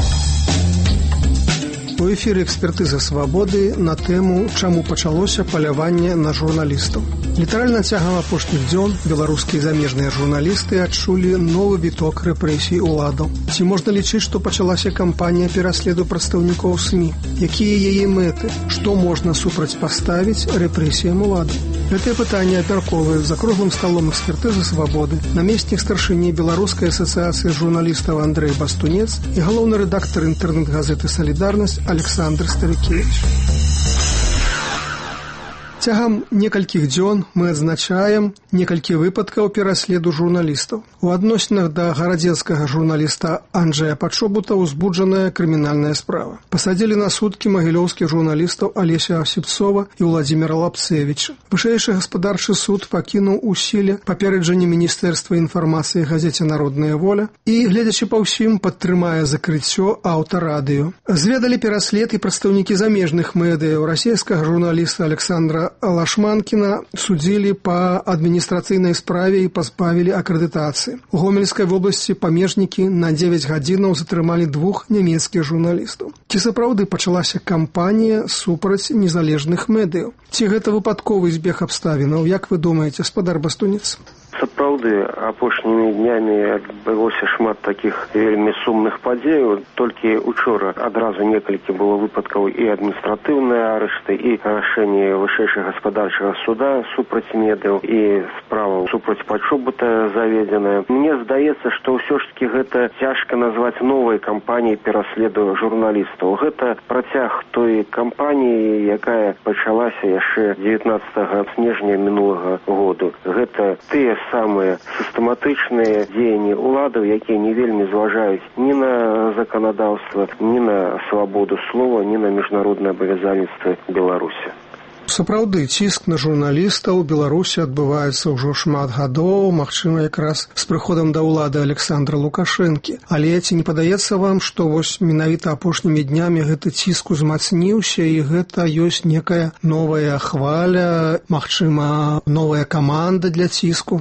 У эфіры экспертыза свабоды на тэму «Чаму пачалося паляванне на журналістаў». Літаральна цягам апошніх дзён беларускія замежныя журналісты адчулі новы віток рэпрэсій уладаў. Ці можна лічыць, што пачалася кампанія пераследу прадстаўнікоў СМІ? Якія яе мэты? Што можна супрацьпаставіць рэпрэсіям улады? Гэтае пытанне абмяркоўвае за круглым сталом экспертызы свабоды намеснік старшыні Беларускай асацыяцыі журналістаў Андрэй Бастунец і галоўны рэдактар інтэрнэт-газеты «Салідарнасць» Александр Старикевич. Цягам некалькіх дзён мы адзначаем некалькі выпадкаў пераследу журналістаў. У адносінах да гарадзенскага журналіста Анджэя Пачобута ўзбуджаная крымінальная справа. Пасадзілі на суткі магілёўскіх журналістаў Алеся Осіпцова і Владзіміра Лапцевіча. Вышэйшы гаспадарчы суд пакінуў у сіле папярэджанне Міністэрства інфармацыі газеце «Народная воля» і, гледзячы па ўсім, падтрымае закрыццё аўтарадыё. Зведалі пераслед і прадстаўнікі замежных медыяў. Расійскага журналіста Александра Лашманкіна судзілі па адміністрацыйнай справе і пазбавілі акрэдытацыі. У Гомельскай вобласці памежнікі на дзевяць гадзінаў затрымалі двух нямецкіх журналістаў. Ці сапраўды пачалася кампанія супраць незалежных медыяў? Ці гэта выпадковы збег абставінаў? Як вы думаеце, спадар Бастунец? Сапраўды, апошнімі днямі адбылося шмат такіх вельмі сумных падзеяў. Толькі учора адразу некалькі было выпадкаў і адміністратыўныя арышты, і рашэнне вышэйшага гаспадарчага суда супраць медыяў, і справа супраць Пачобута заведзеная. Мне здаецца, што ўсё ж таки гэта цяжка назваць новай кампаніяй пераследу журналістаў. Гэта працяг той кампаніі, якая пачалася яшчэ дзевятнаццатага снежня мінулага году. Гэта тыя самыя сістэматычныя дзеянні ўладаў, якія не вельмі зважаюць ні на заканадаўства, ні на свабоду слова, ні на міжнароднае абавязальніцтва Беларусі. Сапраўды, ціск на журналістаў у Беларусі адбываецца ўжо шмат гадоў, магчыма, якраз з прыходам да ўлады Александра Лукашэнкі. Але ці не падаецца вам, што вось менавіта апошнімі днямі гэты ціск узмацніўся і гэта ёсць некая новая хваля, магчыма, новая каманда для ціску?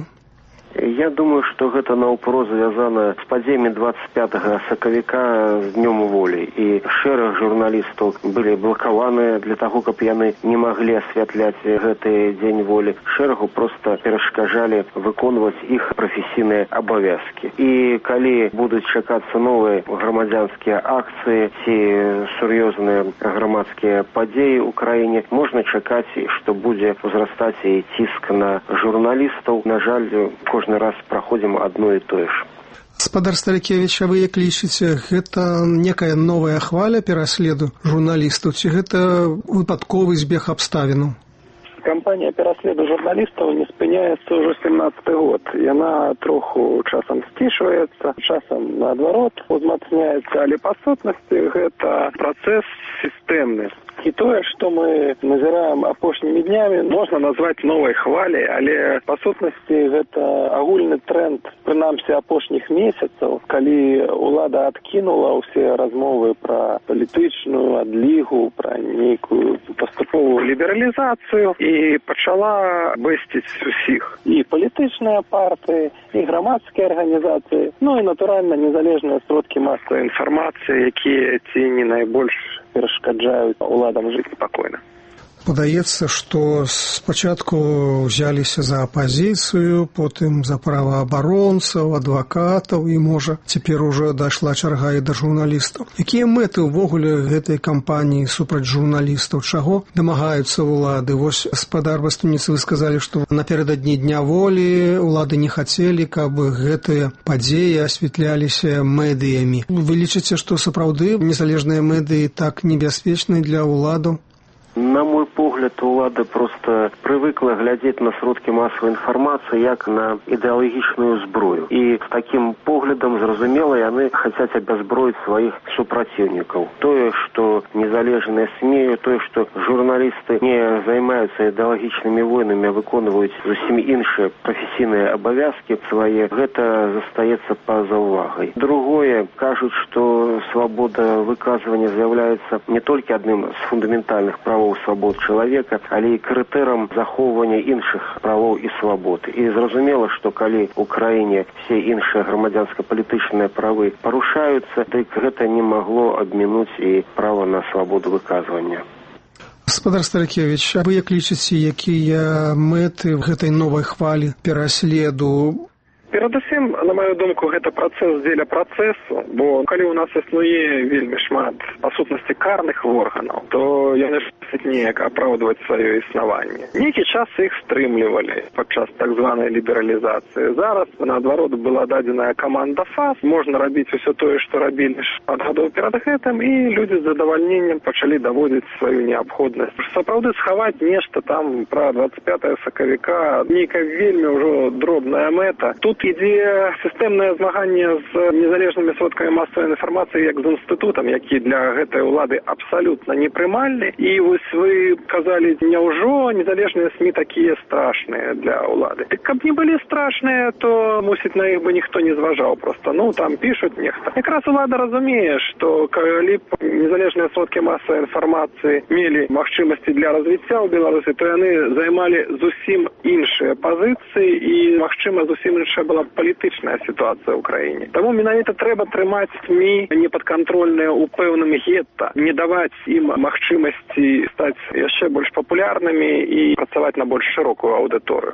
Я думаю, што гэта наўпрост звязана з падзеямі двадцать пятага сакавіка з днём волі. І шэраг журналістаў былі блакаваныя для таго, каб яны не маглі асвятляць гэты дзень волі. Шэрагу проста перашкаджалі выконваць іх прафесійныя абавязкі. І калі будуць чакацца новыя грамадзянскія акцыі ці сур'ёзныя грамадскія падзеі ў краіне, можна чакаць, што будзе узрастаць і ціск на журналістаў. На жаль, кожны раз праходзім адно і тое ж. Спадар Старыкевіч, а вы як лічыце, гэта некая новая хваля пераследу журналістаў, ці гэта выпадковы збег абставінаў? Кампанія пераследу журналістаў не спыняецца ўжо сямнаццаты год. Яна троху часам сцішваецца, часам наадварот узмацняецца, але па сутнасці гэта працэс сістэмны. І тое, што мы назіраем апошнімі днямі, можна назваць новай хваляй, але па сутнасці гэта агульны тренд, прынамсі апошніх месяцаў, калі ўлада адкінула ўсе размовы пра палітычную адлігу, пра нейкую паступовую лібералізацыю і пачала бэсціць усіх. І палітычныя партыі, і грамадскія арганізацыі, ну і, натуральна, незалежныя сродкі масавай інфармацыі, якія ці не найбольш перашкаджаюць уладам жыць спакойна. Падаецца, што спачатку ўзяліся за апазіцыю, потым за праваабаронцаў, адвакатаў і, можа, цяпер ужо дайшла чарга і да журналістаў. Якія мэты ўвогуле гэтай кампаніі супраць журналістаў? Чаго дамагаюцца ўлады? Вось, спадар Бастуніцы, вы сказалі, што напярэдадні дня волі ўлады не хацелі, каб гэтыя падзеі асвятляліся медыямі. Вы лічыце, што сапраўды незалежныя медыі так небяспечны для ўладаў? На мой погляд, улада просто привыкла глядзець на сродкі масавай інфармацыі як на ідэалагічную зброю. І з такім поглядам, зразумела, яны хацяць абязброіць сваіх супраціўнікаў. Тое, што незалежныя СМІ, тое, што журналісты не займаюцца ідэалагічнымі войнамі, а выконваюць зусім іншыя прафесійныя абавязкі свае, гэта застаецца па-за ўвагай. Другое, кажуць, што свабода выказвання з'яўляецца не толькі адным з фундаментальных правоў свабод чалавека, але і крытэрам захоўвання іншых правоў і свабод. І зразумела, што калі ў краіне все іншыя грамадзянска-палітычныя правы парушаюцца, дык гэта не магло абмінуць і права на свабоду выказвання. Спадар Старыкевіч, а вы як лічыце, якія мэты гэтай новай хвалі пераследу? Перадусім, на маю думку, гэта працэс дзеля працэсу, бо калі ў нас існуе вельмі шмат, па сутнасці, карных органаў, то яны ж неяк апраўдваць сваё існаванне. Нейкі час іх стрымлівалі падчас так званай лібералізацыі. Зараз, наадварот, была дадзеная каманда ФАС, можна рабіць усё тое, што рабілі шмат гадоў перад гэтым, і людзі з задавальненнем пачалі даводзіць сваю неабходнасць. Сапраўды схаваць нешта там пра двадцать пятага сакавіка, нейкая вельмі ўжо дробная мэта. Тут ідзе сістэмнае змаганне з незалежнымі сродкамі масавай інфармацыі як з інстытутам, які для гэтай улады абсалютна непрымальны. І вось вы казалі, няўжо незалежныя СМІ такія страшныя для ўлады? Дык каб не былі страшныя, то, мусіць, на іх бы ніхто не зважаў проста. Ну, там пішуць нехта. Якраз улада разумее, што калі б незалежныя сродкі масавай інфармацыі мелі магчымасці для развіцця ў Беларусі, то яны займалі зусім іншыя пазіцыі і, магчыма, зусім іншая была палітычная сітуацыя ў краіне. Таму менавіта трэба трымаць СМІ непадкантрольныя ў пэўным гетта, не даваць ім магчымасці стаць яшчэ больш папулярнымі і працаваць на больш шырокую аўдыторыю.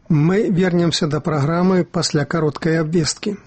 Мы вернемся да праграмы пасля кароткай абвесткі.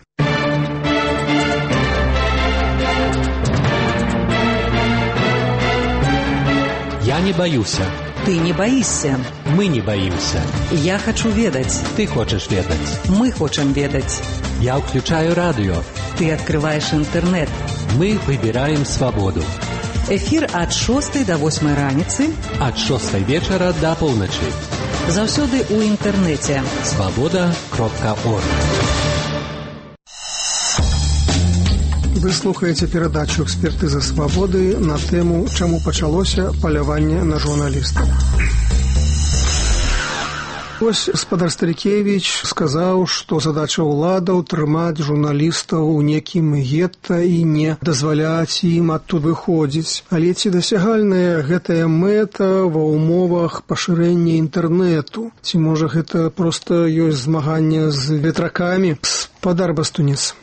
Я не боюся. Ты не боишься. Мы не боимся. Я хочу ведать. Ты хочешь ведать. Мы хотим ведать. Я включаю радио. Ты открываешь интернет. Мы выбираем свободу. Эфир от шостой до восьмой раніцы. От шостой вечера до полночи. Заўсёды у интернете. свобода точка орг. Вы слухаеце перадачу «Экспертыза свабоды» на тэму «Чаму пачалося паляванне на журналістаў». Вось спадар Старыкевіч сказаў, што задача ўладаў трымаць журналістаў у некім гетта і не дазваляць ім адтуль выходзіць. Але ці дасягальная гэтая мэта ва ўмовах пашырэння інтэрнэту? Ці можа гэта проста ёсць змаганне з ветракамі? Спадар Бастунец.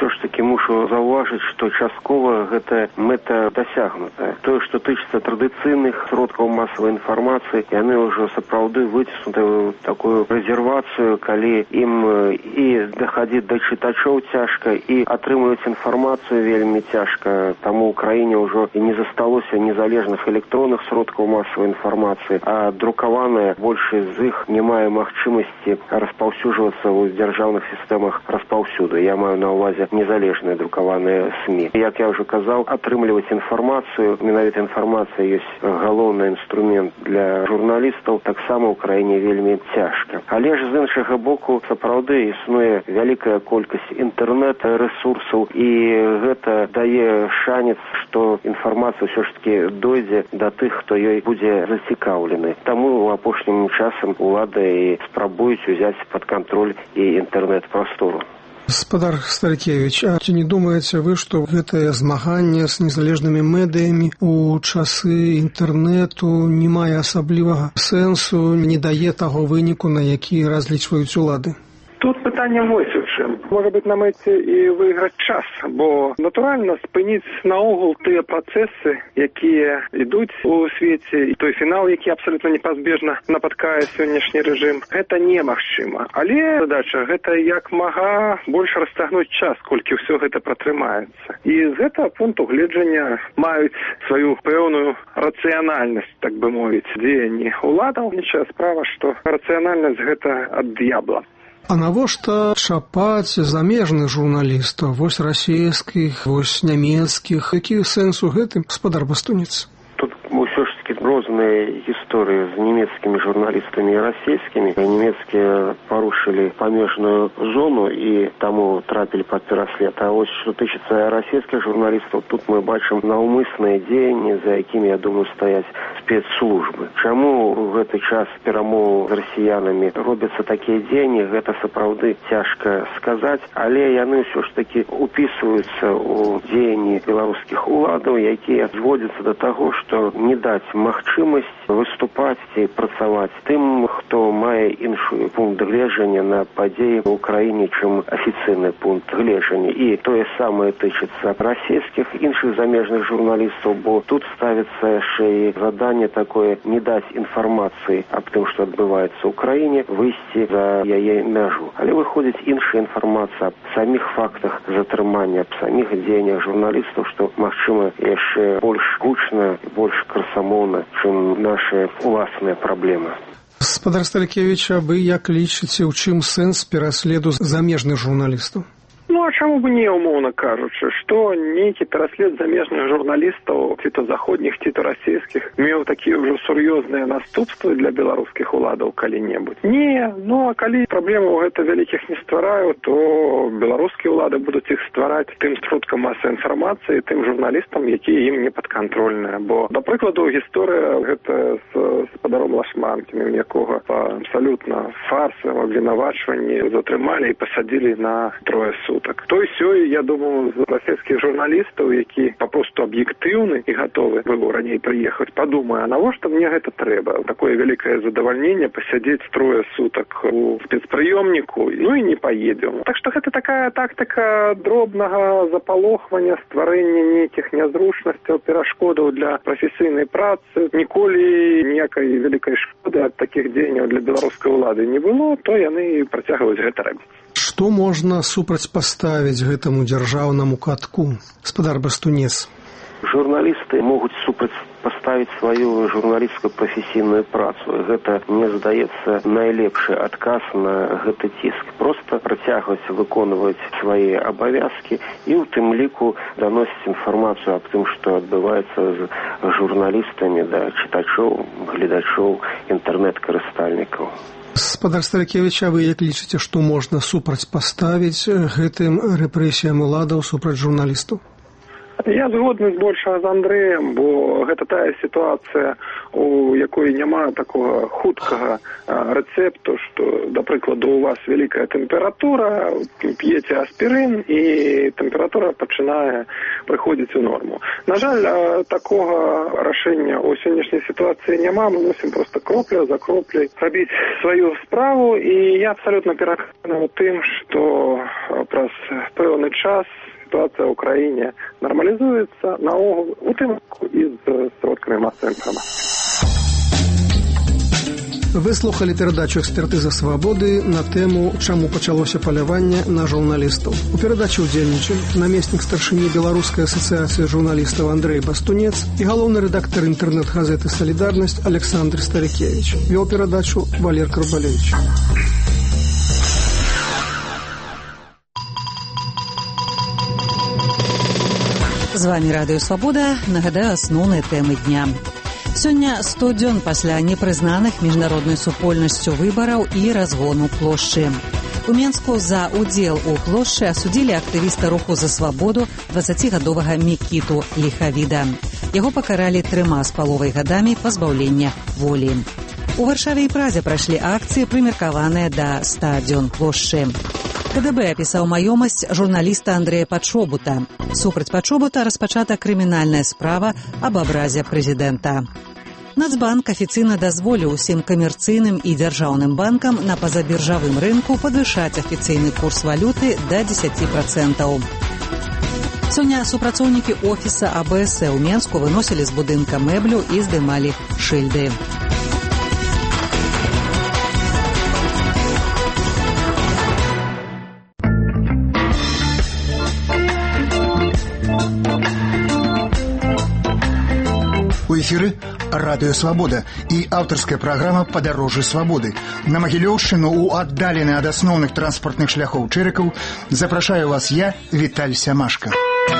Мушу заўважыць, што часткова гэта мэта дасягнутая. Тое, што тычыцца традыцыйных сродкаў масавай інфармацыі, яны ўжо сапраўды выціснуты ў такую рэзервацыю, калі ім і дахадзіць да чытачоў цяжка, і атрымліваць інфармацыю вельмі цяжка. Таму ў краіне ўжо і не засталося незалежных электронных сродкаў масавай інфармацыі, а друкаваная большасць з іх не мае магчымасці распаўсюджвацца ў дзяржаўных сістэмах распаўсюду. Я маю на ўвазе незалежных друкаваныя СМІ. Як я ўжо казаў, атрымліваць інфармацыю, менавіта інфармацыя ёсць галоўны інструмент для журналістаў, таксама ў краіне вельмі цяжка. Але ж з іншага боку, сапраўды існуе вялікая колькасць інтэрнэт-рэсурсаў, і гэта дае шанец, што інфармацыя ўсё ж такі дойдзе да тых, хто ёй будзе зацікаўлены. Таму ў апошнім часам улады спрабуюць узяць пад кантроль і інтэрнэт-прастору. Спадар Старыкевіч, а ці не думаеце вы, што гэтае змаганне з незалежнымі медыямі у часы інтэрнэту не мае асаблівага сэнсу, не дае таго выніку, на які разлічваюць улады? Тут пытанне вось у чым. Можа быць, на мэце і выйграць час, бо натуральна спыніць наогул тыя працэсы, якія ідуць у свеце, і той фінал, які абсалютна непазбежна напаткае сённяшні рэжым, гэта немагчыма. Але задача гэта як мага больш расцягнуць час, колькі ўсё гэта пратрымаецца. І з гэтага пункту гледжання маюць сваю пэўную рацыянальнасць, так бы мовіць, дзеянні уладаў. Іншая справа, што рацыянальнасць гэта ад д'ябла. А навошта чапаць замежных журналістаў, вось расійскіх, вось нямецкіх? Які сэнс у гэтым, спадар Бастунец? Тут ўсё ж такі розныя гісторыі з нямецкімі журналістамі і расійскімі. Нямецкія парушылі памежную зону і таму трапілі пад пераслед. А вось што тычыцца расійскіх журналістаў, тут мы бачым наўмысныя дзеянні, за якімі, я думаю, стаяць спецслужбы. Чаму ў гэты час перамоў з расіянамі робяцца такія дзеянні, гэта сапраўды цяжка сказаць, але яны ўсё ж такі упісваюцца ў дзеянні беларускіх уладаў, якія зводзяцца да таго, што не даць магчымасць выступаць і працаваць тым, хто мае іншы пункт гледжання на падзеі ў краіне, чым афіцыйны пункт гледжання. І тое самае тычыцца расійскіх, іншых замежных журналістаў, бо тут ставіцца яшчэ і заданне такое не даць інфармацыі аб тым, што адбываецца ў краіне, выйсці за яе мяжу. Але выходзіць іншая інфармацыя аб саміх фактах затрымання, аб саміх дзеяннях журналістаў, што, магчыма, яшчэ больш гучна, больш красамоўна, чым наша уласныя праблемы. Спадар Старыкевіч, а вы як лічыце, у чым сэнс пераследу замежных журналістаў? Ну, а чаму б не, умоўна кажучы, што нейкі пераслед замежных журналістаў, ці то заходніх, ці то расійскіх, меў такія ўжо сур'ёзныя наступствы для беларускіх уладаў калі-небудзь? Не, ну, а калі праблемаў гэта вялікіх не ствараю, то беларускія ўлады будуць іх ствараць тым сродкам масавай інфармацыі, тым журналістам, якія ім не падкантрольныя. Бо, да прыкладу, гісторыя гэта з спадаром Лашманкіным, якога па абсалютна фарсавым абвінавачванні затрымалі і пасадзілі на трое сутак. Той сёй, я думаю, з расійскіх журналістаў, які папросту аб'ектыўны і гатовы было раней прыехаць, падумае, а навошта мне гэта трэба? Такое вялікае задавальненне пасядзець трое сутак у спецпрыёмніку, ну і не паедзем. Так што гэта такая тактыка дробнага запалохвання, стварэння нейкіх нязручнасцяў, перашкодаў для прафесійнай працы. Ніколі ніякай вялікай шкоды ад такіх дзеянняў для беларускай улады не было, то яны працягваюць гэта рабіць. Што можна супрацьпаставіць гэтаму дзяржаўнаму катку, спадар Бастунец? Журналісты могуць супрацьпаставіць паставіць сваю журналістскую прафесійную працу. Гэта, мне здаецца, найлепшы адказ на гэты ціск. Проста працягваць выконваць свае абавязкі і ў тым ліку даносіць інфармацыю аб тым, што адбываецца з журналістамі да чытачоў, гледачоў, інтэрнэт-карыстальнікаў. Спадар Старыкевіч, а вы як лічыце, што можна супрацьпаставіць гэтым рэпрэсіям уладаў супраць журналістаў? Я згодны збольшага з Андрэем, бо гэта тая сітуацыя, у якой няма такога хуткага рэцэпту, што, да прыкладу, у вас вялікая тэмпература, п'еце аспірын, і тэмпература пачынае прыходзіць у норму. На жаль, такога рашэння ў сённяшняй сітуацыі няма, мы мусім проста кропля за кропляй рабіць сваю справу, і я абсалютна перакананы ў тым, што праз пэўны час ситуация в Украине нормализуется наогул у тым і з сродкамі масавай інфармацыі. Вы слухали перадачу «Экспертыза свабоды» на тэму «Чаму пачалося паляванне на журналістаў». У перадачы ўдзельнічалі намеснік старшыні Беларускай асацыяцыі журналістаў Андрэй Бастунец і галоўны рэдактар інтэрнэт-газеты «Салідарнасць» Александр Старыкевич. Вёў перадачу Валер Карбалевич. З вами Радыё Свабода. Нагадаю асноўныя тэмы дня. Сёння сто дзён пасля непрызнаных міжнароднай супольнасцю выбараў і разгону плошчы. У Менску за удзел у плошчы асудзілі актывіста руху за свабоду дваццацігадовага Мікіту Ліхавіда. Яго пакаралі трыма з паловай гадамі пазбаўлення волі. У Варшаве і Празе прайшлі акцыі, прымеркаваныя да ста дзён плошчы. КДБ апісаў маёмасць журналіста Андрэя Пачобута. Супраць Пачобута распачата крымінальная справа аб абразе прэзідэнта. Нацбанк афіцыйна дазволіў усім камерцыйным і дзяржаўным банкам на пазабіржавым рынку падвышаць афіцыйны курс валюты да дзесяць працэнтаў. Сёння супрацоўнікі офіса А Б С ў Менску выносілі з будынка мэблю і здымалі шыльды. У эфіры Радыё Свабода і аўтарская праграма «Падарожжы свабоды». На Магілёўшчыну у аддалены ад асноўных транспартных шляхоў чэрыкаў запрашаю вас я, Віталь Сямашка.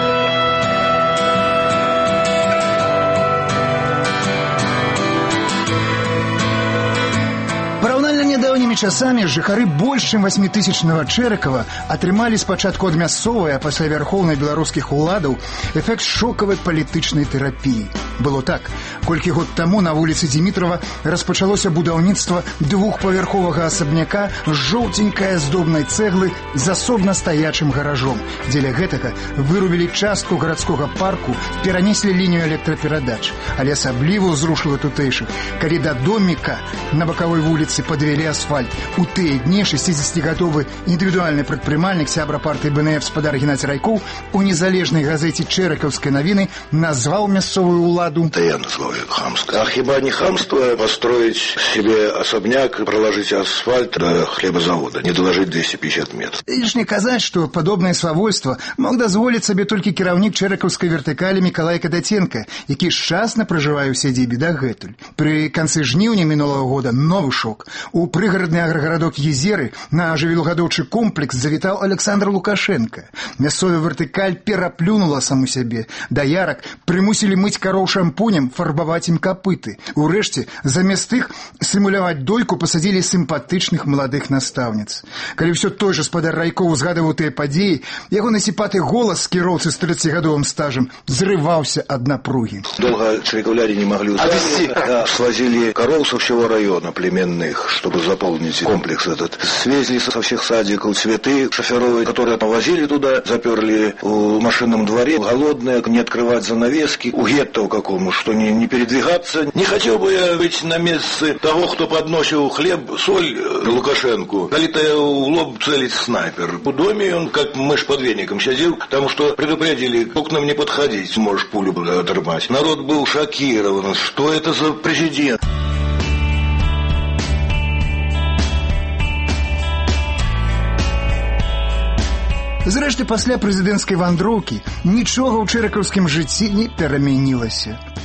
Параўнальна нядаўнімі часамі жыхары больш чым васьмітысячнага Чэрыкава атрымалі спачатку ад мясцовай, а пасля вярхоўнай беларускіх уладаў эфект шокавай палітычнай тэрапіі. Было так. Колькі год таму на вуліцы Дмітрова распачалося будаўніцтва двухпавярховага асабняка з жоўценькай аздобнай цэглы з асобна стаячым гаражом. Дзеля гэтага вырубілі частку гарадскога парку, перанеслі лінію электраперадач. Але асабліва ўзрушыла тутэйшых, калі да доміка на бакавой вуліцы падвялі асфальт. У тыя дні шэсцідзесяцігадовы індывідуальны прадпрымальнік, сябра партыі Б Н Ф спадар Геннадзь Райкоў у незалежнай газеце «Чэрыкаўскай навіны» назваў мясцовую ўладу. Да я назвал ее хамство. А хиба не хамство построить себе особняк, проложить асфальт до хлебозавода, не доложить двести пятьдесят метров? Лишь не казать, что подобное свавольство мог дозволить себе только кіраўнік чэрыкаўскай вертыкалі Миколай Кадаценко, які шчасна проживае ў сядзібе дагэтуль. При канцы жніўня мінулага года новый шок. У прыгарадны аграгарадок Езеры на жывёлагадоўчы комплекс завітаў Александр Лукашенко. Мясцовая вертыкаль пераплюнула саму сябе. Даярак прымусілі мыць кароў шампунем, фарбаваць ім капыты. Урэшце, замест іх сімуляваць дойку пасадзілі сімпатычных маладых настаўніц. Калі ўсё той жа спадар Райкоў узгадываў тыя падзеі, яго насіпаты голас з кіроўцы з трыццацігадовым стажам зрываўся ад напругі. Долго чирикавляне не могли успеть. Да, свозили коров со всего района племенных, чтобы заполнить комплекс этот. Свезли со всех садиков цветы. Шоферы, которые повозили туда, заперли в машинном дворе. Голодные, не открывать занавески. У гетто какому, что не, не передвигаться. Не хотел бы я быть на месте того, кто подносил хлеб, соль Лукашенку. Коли-то в лоб целить снайпер. В доме он как мышь под веником сидел, потому что предупредили, к окнам не подходить, можешь пулю оторвать. Народ был шокирован. Что это за президент? Зрэшты, пасля прэзідэнцкай вандроўкі нічога ў чэрыкаўскім жыцці не перамянілася.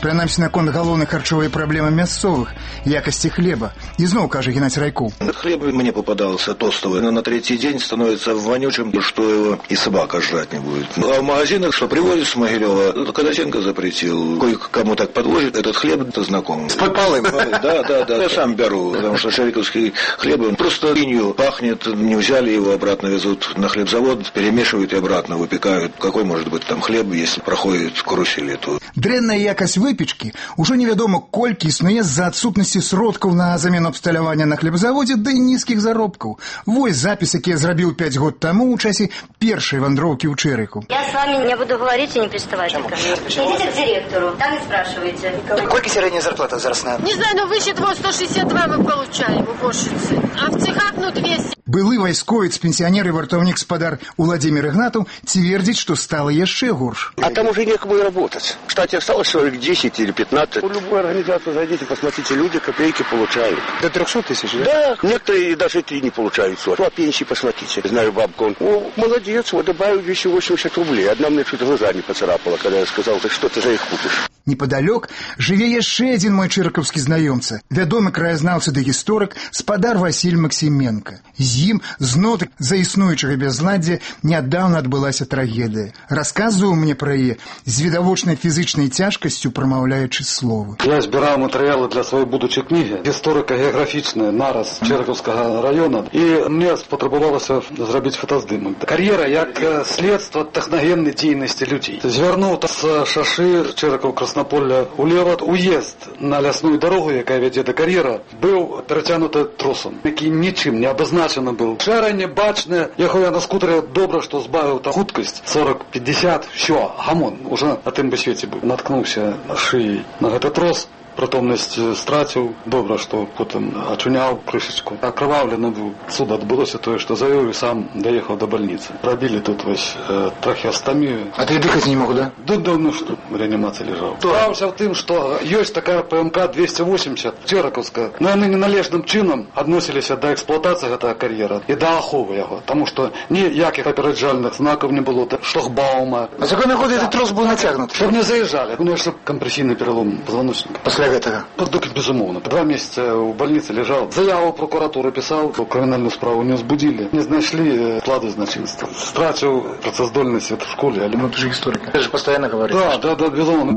Прынамсі наконт галоўнай харчовай праблемы мясцовых, якасці хлеба. И зноў кажа Геннадий Райков. Хлеб мне попадался тостовый, но на третий день становится вонючим, что его и собака жрать не будет. А в магазинах, что привозят с Могилева, Кадаченко запретил. Кое-кому так подвозит, этот хлеб это знакомый. С подпалым? Да, да, да. Я сам беру, потому что шариковский хлеб, он просто линию пахнет, не взяли его, обратно везут на хлебзавод, перемешивают и обратно выпекают. Какой может быть там хлеб, если проходит карусель эту? Дрэнная якасць выпечкі ўжо невядома колькі існуе з-за адсутнасці сродкаў на замену абсталявання на хлебзаводзе, да і нізкіх заробкаў. Вось запіс, які я зрабіў пять год таму ў часе першай вандроўкі ў Чэрику. Я с вами не буду говорить и не приставать. Идите к директору, там и спрашивайте. Колькі сярэдняя зарплата зараз на? Не знаю, но выше двести сто шестьдесят два мы получаем в уборщице, а в цехах ну двести. Былы вайсковец, пенсионер и вартовник спадар Владимир Игнатов твердит, что стало еще горше. А там уже некому работать. В штате осталось человек десять или пятнадцать. У любой организации зайдите, посмотрите, люди копейки получают. До трехсот тысяч, да? Да, некоторые даже три не получают. По пенсии посмотрите. Знаю бабку, он, о, молодец, вот добавил двести восемьдесят рублей. Одна мне чуть глаза не поцарапала, когда я сказал, так что ты за их купишь. Неподалёк жыве яшчэ адзін мой чэракаўскі знаёмца, вядомы краязнаўца ды гісторык спадар Васіль Максіменка. З ім знотык за існуючага бязладдзя нядаўна адбылася трагедыя. Расказваў мне пра яе з відавочнай фізычнай цяжкасцю, прамаўляючы словы. Я збіраў матэрыялы для сваёй будучай кнігі, гісторыка-геаграфічная нараз Чэракаўскага раёна, і мне спатрабавалася зрабіць фотаздымак. Кар'ера як следства тэхнагеннай дзейнасці людзей. Звярнуў з шашы Чэракаў Краснополя улева, уезд на лясную дорогу, якая вядзе да кар'ера, быў перацягнуты тросам, які нічым не абазначаны быў. Шэране бачнае, ехаў я на скутере, добра, што збавіў та хуткасць сорок пятьдесят, всё, гамон, уже на тым бы свеце быў. Наткнуўся шыяй на гэты трос, прытомнасць страціў, добра, што потым ачуняў крышачку. Акрываўлены быў. Суд адбылося тое, што завёў і сам даехаў да бальніцы. Рабілі тут вось э, трахеастамію. А ты дыхаць не мог, да? Да, да, ну што, в рэанімацыі ляжаў. Справаўся ў тым, што ёсць такая ПМК двести восемьдесят, Чэракаўская, но яны неналежным чынам адносіліся да эксплуатацыі гэтага кар'ера і да аховы яго, таму што ніякіх папераджальных знакаў не было, шлагбаума. А з якой нагоды этот трос быў нацягнуты? Чтоб не заязджалі. У мяне кампрэсійны пералом пазваночніка. Пасля гэтага? Ну, так, безумоўно. Два месяца ў бальніцы ляжаў. Заяву прокуратуры пісаў, крымінальную справу не узбудзілі. Не знайшлі складу значынства. Страціў працаздольнасць в школе. Ну, ты же историк. Ты же постоянно говоришь. Да, да, да, безумоўно.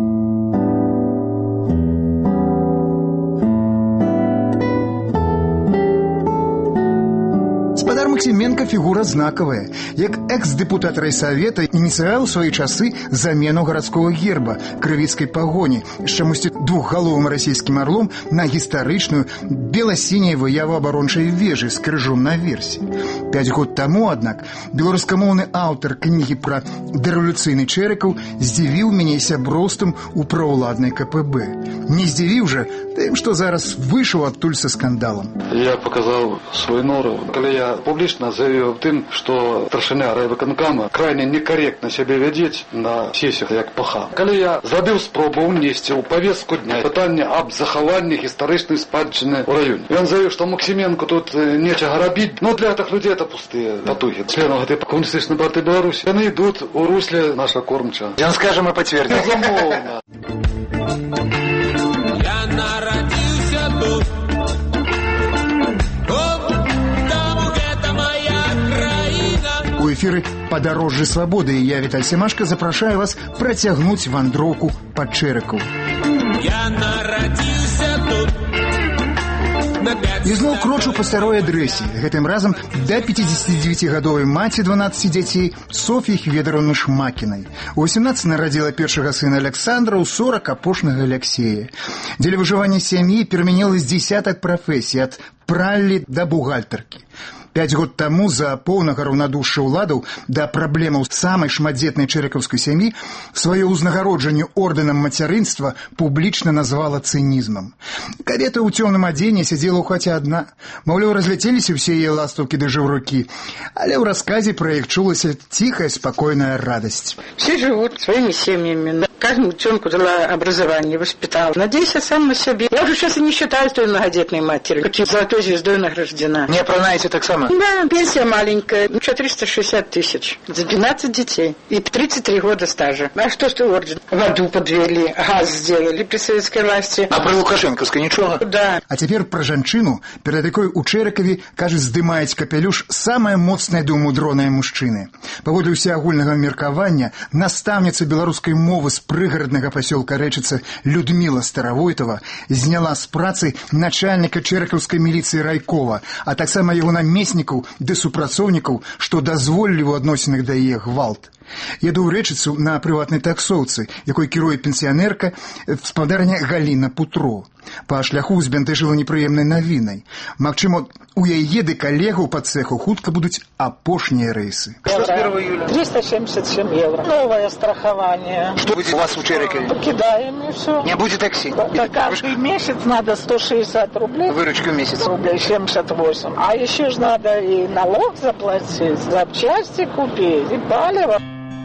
Спадар Максіменка фігура знакавая. Як экс-дэпутат райсавета ініцыяваў у свае часы замену гарадскога герба крывіцкай пагоні з чамусьці двухгаловым расійскім арлом на гістарычную бела-сіняй выяву абарончай вежы з крыжом наверсе. Пяць год таму, аднак, беларускамоўны аўтар кнігі пра дарэвалюцыйны Чэракаў здзівіў мяне сяброўствам у праўладнай КПБ. Не здзівіў жа тым, што зараз выйшаў адтуль са скандалам. Я паказаў свой нору, калі я публічна заявіў тым, што старшыня райвыканкама крайне некаректна сябе вядзець на сесіях як паха. Калі я зрабіў спробу ўнесці ў павестку дня пытанне аб захаванні гістарычнай спадчыны ў раёне. Ён заявіў, што Максіменко тут нечага рабіць, но для гэтых людзей это пустыя патугі. Членаў гэтай камуністычнай партыі Беларусі яны ідуць у русле наша кормча. Ён скажа, мы пацвердзім. Безумоўна. Я нарадзіўся тут. У эфіры «Падарожжы свабоды» і я, Віталь Семашка, запрашаю вас працягнуць вандроўку па Чэракаў. Я нарадзіўся тут. І зноў крочу па старой адрэсе, гэтым разам да пяцідзесяцідзевяцігадовай маці дванаццаці дзяцей Соф'і Хведаровны Шмакінай. У восемнаццаць нарадзіла першага сына Александра, у сорак апошняга Алексея. Дзеля выжывання сям'і перамяніла з дзесятак прафесій, ад праллі да бухгалтаркі. Пяць год таму за поўнага раўнадушша ўладаў да праблемаў самай шматдзетнай чэракаўскай сям'і сваё ўзнагароджанне ордэнам мацярынства публічна назвала цынізмам. Кабета ў цёмным адзенні сядзела ў хаце адна. Маўляў, разляцеліся ўсе яе ластаўкі ды жаўрукі, але ў расказе пра іх чулася ціхая, спакойная радасць. Все живут своими семьями. Каждому девчонку дала образование, воспитала. Надейся сам на себе. Я уже сейчас и не считаю той многодетной матерью, каким золотой звездой награждена. Не опранаете так само? сумма? Да, пенсия маленькая, четыреста шестьдесят тысяч за двенадцать детей и тридцать три года стажа. А что, что орден? Воду подвели, газ сделали при советской власти. А про Лукашенковской ничего? Да. А цяпер пра жанчыну, перад якой у Чэрэкаве, кажуць, здымаюць капялюш самая моцная ды мудроныя мужчыны. Паводле ўсеагульнага меркавання, настаўніца беларускай мовы з прыгараднага пасёлка Рэчыца Людміла Старавойтова зняла з працы начальніка чэрэкаўскай міліцыі Райкова, а таксама яго намеснікаў ды супрацоўнікаў, што дазволілі ў адносінах да яе гвалт. Еду ў Рэчыцу на прыватнай таксоўцы, якой кіруе пенсіянерка, гаспадарня Галіна Путро. Па шляху збянтэжыла непрыемнай навінай. Магчыма, у яе ды калегаў па цэху хутка будуць апошнія рэйсы. Что с первого июля? триста семьдесят семь евро. Новое страхование. Что будет у вас в Чэрэкове? Покидаем и все. Не будет такси? Да, каждый месяц надо сто шестьдесят рублей. Выручка в месяц? Рублей семьдесят восемь. А еще ж надо и налог заплатить, запчасти купить, и палево.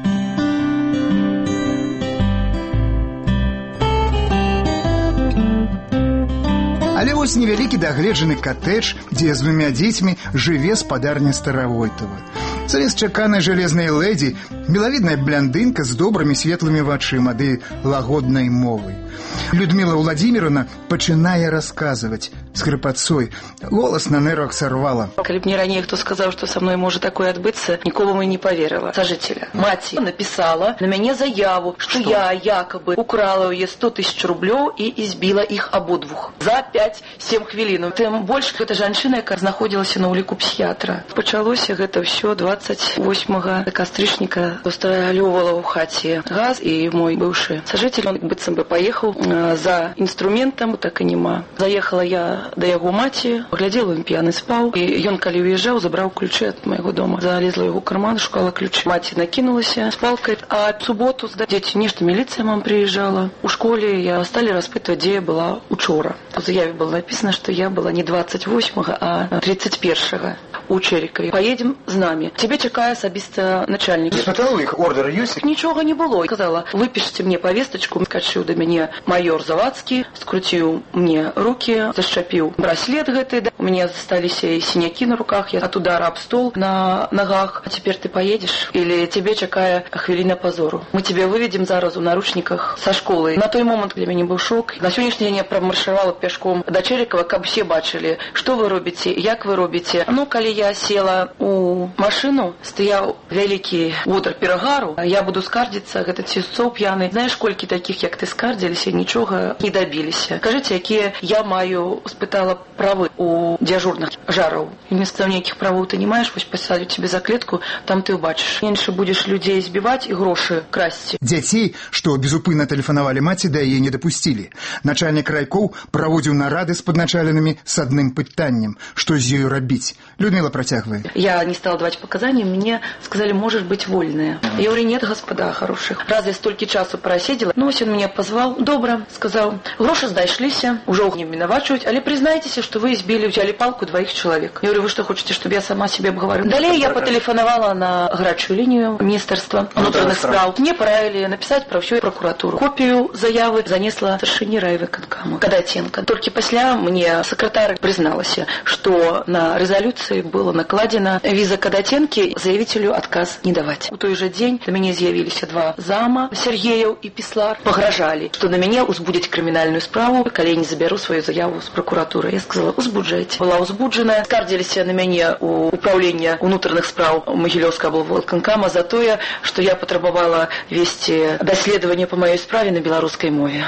Але вось невялікі дагледжаны катэдж, дзе з двумя дзецьмі жыве спадарня Старавойтова. Замест чаканай жалезнай лэдзі мілавідная бляндынка з добрымі светлымі вачыма ды лагоднай мовай. Людмила Владимировна пачынае расказваць з хрыпацой. Голас на нервах сорвала. Калі б мне раней хто сказаў, што са мной можа такое адбыцца, нікому бы не поверила. Сажителя. Маці написала на мяне заяву, што я якобы украла ў яе сто тысяч рублёў і избила іх абодвух. За пять-семь хвілін. Тым больш, гэта жанчына, якая знаходзілася на ўліку псіхіатра. Пачалося гэта ўсё двадцать восьмага кастрычніка. Усталёвала ў хаце газ, і мой быўшы сажитель, он быццам бы паехаў за інструментам, так і нема. Заехала я да яго маці, глядзела, ён п'яны спаў, і ён, калі уязджаў, забраў ключы ад майго дома. Залезла ў яго карман, шукала ключы. Маці накінулася з палкай. А в суботу, дзеці, нешта міліцыя мам приезжала. У школе я стали распытваць, дзе я была учора. У заяве было написано, что я была не двадцать восьмага, а тридцать первого у Чэрэкаве. Поедем з нами. Тебе чакае асабіста начальник. Не смотрел их ордер ёсць? Нічога не было. Сказала, выпишите мне повесточку. Скачыў да мяне майор Завадскі, скруціў мне руки, зашчапіў браслет гэты. У меня засталіся и синяки на руках, я от удара об стол на ногах. А теперь ты поедешь? Или тебе чакае хвіліна позору? Мы тебя выведем зараз у наручниках со школы. На той момент для мяне быў шок. На сённяшні дзень я промаршавала пешком до Чэрыкава, каб все бачили, что вы робіце, як вы робіце. Ну, калі я села у машину, стаяў вялікі водыр перагару, я буду скардзіцца, гэта цісцоў п'яны. Знаешь, колькі таких, як ты, скардзіліся, нічога не добіліся. Кажыце, якія я маю, спытала, правы у дзяжурных жараў. Вместо нейкіх правоў ты не маеш, вось пасадзю тебе за клетку, там ты ўбачыш. Меньше будешь людей збіваць і грошы красці. Дзяцей, што безупынна тэлефанавалі маці, да яе не дапусцілі. Начальнік райкоў праводзіў нарады з падначаленымі с адным пытаннем, што з ёю рабіць. Людмила працягвае. Я не стала давать показания, мне сказали, можешь быть вольная. Я говорю, нет, господа хороших. Раз я столько часу просидела, ну, он меня позвал. Добро, сказал, гроши знайшліся, уже не виновачивать, але признайтесь, что вы избили, взяли палку двоих человек. Я говорю, вы что хотите, чтобы я сама себе обговорила? Далее я потелефоновала на горячую линию Министерства внутренних справ. Мне правили написать про всю прокуратуру. Копию заявы занесла старшині райвиконкама Кадатенко. Только после мне секретарь призналась, что на резолюции было накладено виза Кадатенки, заявителю отказ не давать. У той же день до меня з'явились два зама, Сергеев и Пислар, погрожали, что на меня узбудить криминальную справу, коли я не заберу свою заяву с прокуратуры. Я сказала, узбуджайте. Была узбуджена. Скардились на меня у управления внутренних справ Могилевского облвиконкама за то, что я потребовала вести доследование по моей справе на белорусской мове.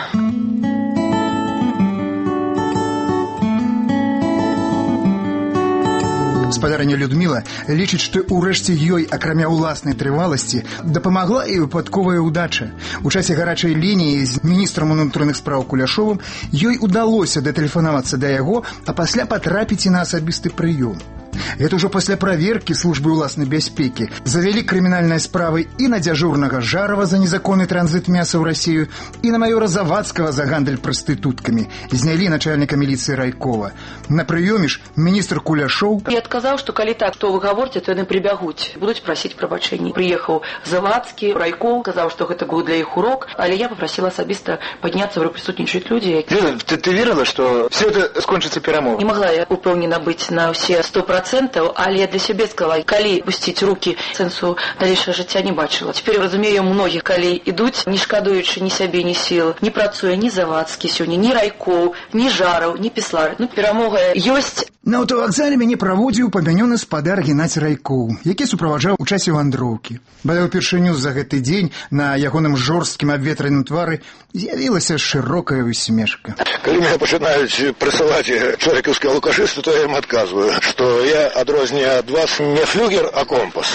Гаспадарыня Людмила лічыць, што ўрэшце ёй, акрамя ўласнай трываласці, дапамагла і выпадковая ўдача. У часе гарачай лініі з міністрам унутраных спраў Куляшовым ёй удалося датэлефанавацца да яго, а пасля патрапіць і на асабісты прыём. Это ўжо пасля праверкі службы ўласнай бяспекі завялі крымінальныя справы і на дзяжурнага Жарова за незаконны транзит мяса ў Расію, і на майора Завадскага за гандаль прастытуткамі. Знялі начальніка міліцыі Райкова. На прыёме ж міністр Куляшоў... Я адказаў, што калі так, то вы гаворыце, то яны прыбягуць, будуць прасіць прабачэнні. Прыехаў Завадскі, Райков, сказаў, што гэта быў для іх урок, але я попросила асабіста падняцца, в прысутнічаць людзі. Лена, ты, ты верила, что все это скончится перамовой? Не могла я упэўнена быць на ўсе сто процентов. процентаў, але я для сябе сказала, калі пусціць рукі, сэнсу далейшага жыцця не бачыла. Цяпер разумею многіх, калі ідуць, не шкадуючы ні сябе, ні сіл, не працуе ні завадскі сёння, ні райкоў, ні жараў, ні післар. Ну, перамога ёсць. На аўтавакзале мяне праводзіў памянёны спадар Геннадзь Райкоў, які суправаджаў у часе вандроўкі. Бадай упершыню за гэты дзень на ягоным жорсткім абветраным твары з'явілася шырокая усмешка. Калі мяне пачынаюць прысылаць чорыкаўскія лукашысты, то я ім адказваю, што я адрознюю ад вас не флюгер, а компас.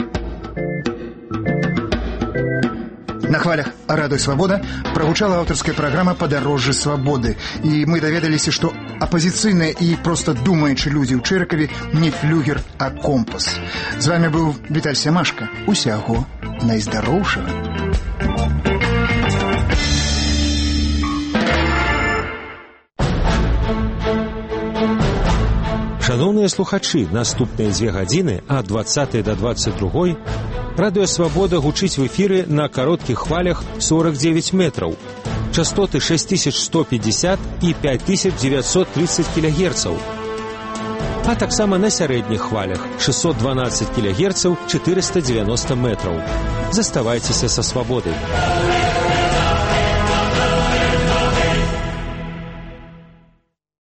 На хвалях «Радуй свабода» прагучала аўтарская праграма «Падарожжы свабоды», і мы даведаліся, што апазіцыйныя і проста думаючы людзі ў Чэркаве не флюгер, а компас. З вами быў Віталь Сямашка. Усяго найздароўшага. Шановныя слухачы, наступныя дзве гадзіны ад дваццатай да дваццаць другой Радыё Свабода гучыць в эфіры на кароткіх хвалях сорок девять метраў, частоты шесть тысяч сто пятьдесят і пять тысяч девятьсот тридцать килогерцаў, а таксама на сярэдніх хвалях шестьсот двенадцать килогерцаў, четыреста девяносто метраў. Заставайцеся са свабодай.